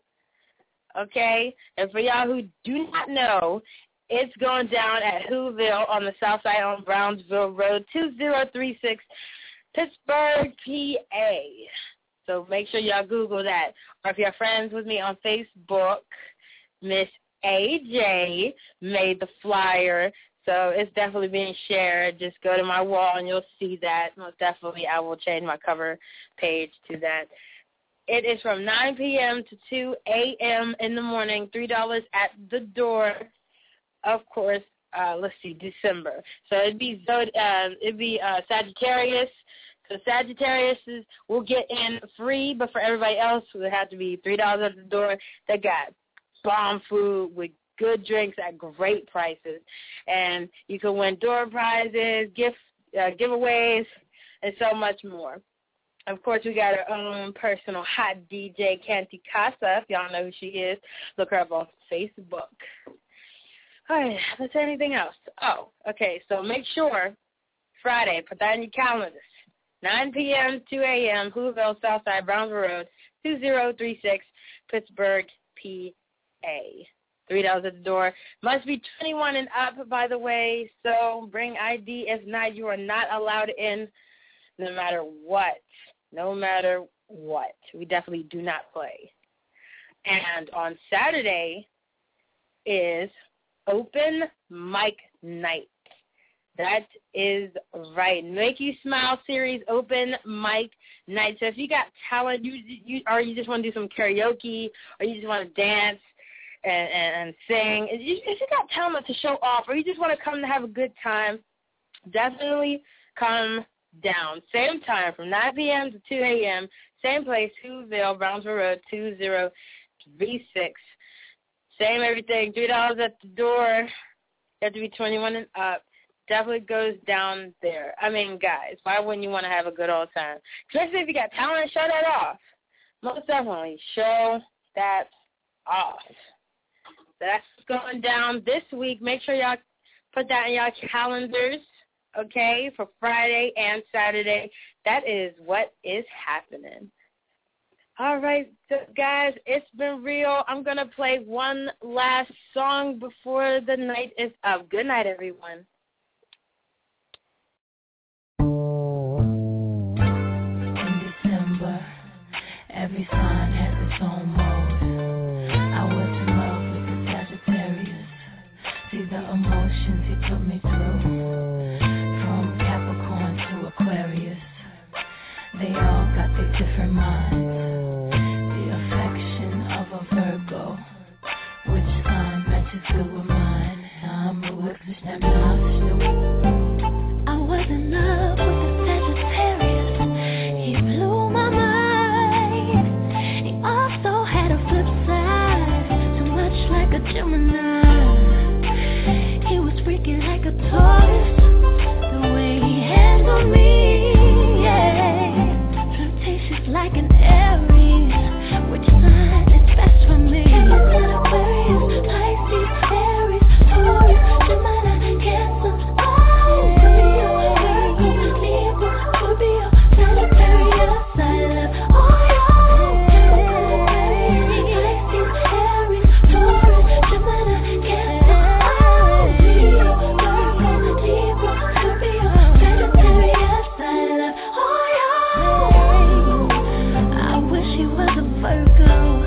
Okay? And for y'all who do not know, it's going down at Whoville on the south side on Brownsville Road, two zero three six, Pittsburgh, P A. So make sure y'all Google that. Or if you're friends with me on Facebook, Miss A J made the flyer. So it's definitely being shared. Just go to my wall and you'll see that. Most definitely I will change my cover page to that. It is from nine p.m. to two a.m. in the morning, three dollars at the door. Of course, uh, let's see, December. So it'd be uh, it'd be uh, Sagittarius. So Sagittarius will get in free, but for everybody else, it would have to be three dollars at the door. They got bomb food with good drinks at great prices, and you can win door prizes, gift uh, giveaways, and so much more. Of course, we got our own personal hot D J, Canty Casa. If y'all know who she is, look her up on Facebook. All right, let's say anything else. Oh, okay, so make sure Friday, put that in your calendars. nine p.m., two a.m., Whoville, Southside, Brownsville Road, two zero three six, Pittsburgh, P A. three dollars at the door. Must be twenty-one and up, by the way, so bring I D. If not, you are not allowed in no matter what. No matter what. We definitely do not play. And on Saturday is open mic night. That is right. Make You Smile series, open mic night. So if you got talent, you, you or you just want to do some karaoke, or you just want to dance and, and, and sing, if you, if you got talent to show off, or you just want to come to have a good time, definitely come down. Same time from nine p.m. to two a.m., same place, Whoville, Brownsville Road, two zero three six. Same everything, three dollars at the door. You have to be twenty-one and up. Definitely goes down there. I mean, guys, why wouldn't you want to have a good old time? Especially if you got talent, show that off. Most definitely, show that off. That's going down this week. Make sure y'all put that in y'all calendars, okay, for Friday and Saturday. That is what is happening. All right, so guys, it's been real. I'm going to play one last song before the night is up. Good night, everyone. In December, every sign has its own mode. I was in love with the Sagittarius. See the emotions he put me through. From Capricorn to Aquarius, they all got their different minds. Virgo, which sign matches good with mine? I'm a witness that loves you. I was in love with the Sagittarius. He blew my mind. He also had a flip side, too much like a Gemini. He was freaking like a Taurus, the way he handled me, yeah. Flirtatious like an Aries, which sign best for me? Aquarius, Pisces, Aries, Taurus, Gemini, Cancer, Virgo, Libra, Scorpio, Sagittarius. I love all y'all. Pisces, Aries, Taurus, Gemini, Cancer, Virgo, Libra, Scorpio, Sagittarius. I love all y'all. I wish he was a Virgo.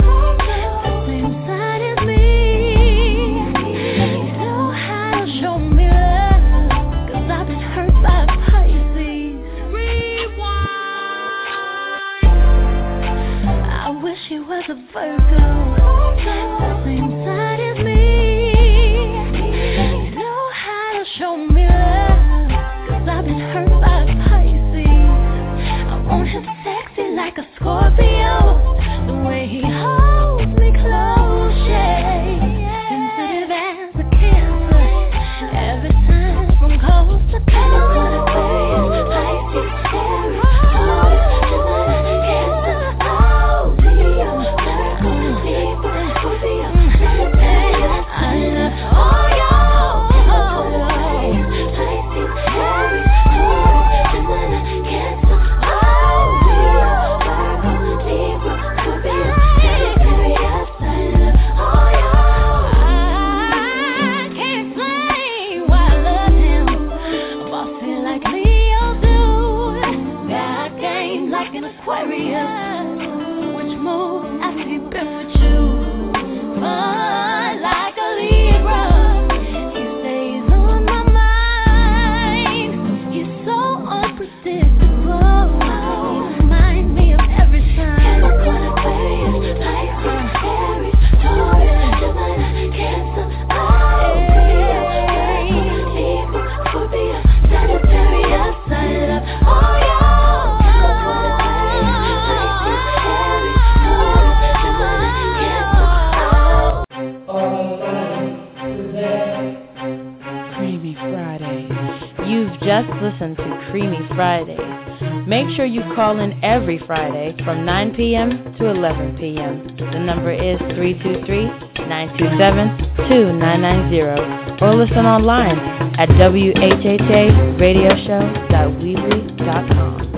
She was a Virgo, the same side as me. You know how to show me love. and hurt like Pisces. I want him sexy like a Scorpio. The way he holds me close, yeah. Sensitive as a cancer. Every time from coast to coast. Pisces, Aries, Taurus, Gemini, Cancer, Leo, Virgo, Libra, Scorpio, Sagittarius. I love all y'all. Pisces, Aries, Taurus, Gemini, Cancer, Leo, Virgo, Libra, Scorpio, Sagittarius. I love all y'all. I can't explain why I love him. Bossy like Leo do. Got game like an Aquarius. Which move after he been with you? Fun like a Libra. He stays on my mind. He's so unpredictable. He reminds me of every sign. Aquarius, Pisces, Aries, Taurus, Gemini, Cancer, Leo, Virgo, Libra, Scorpio, Sagittarius. I love all y'all. Pisces, Aries, Taurus, Gemini, Cancer. Creamy Fridays. You've just listened to Creamy Fridays. Make sure you call in every Friday from nine p.m. to eleven p.m. The number is three two three, nine two seven, two nine nine zero or listen online at w h h a radio show dot weebly dot com.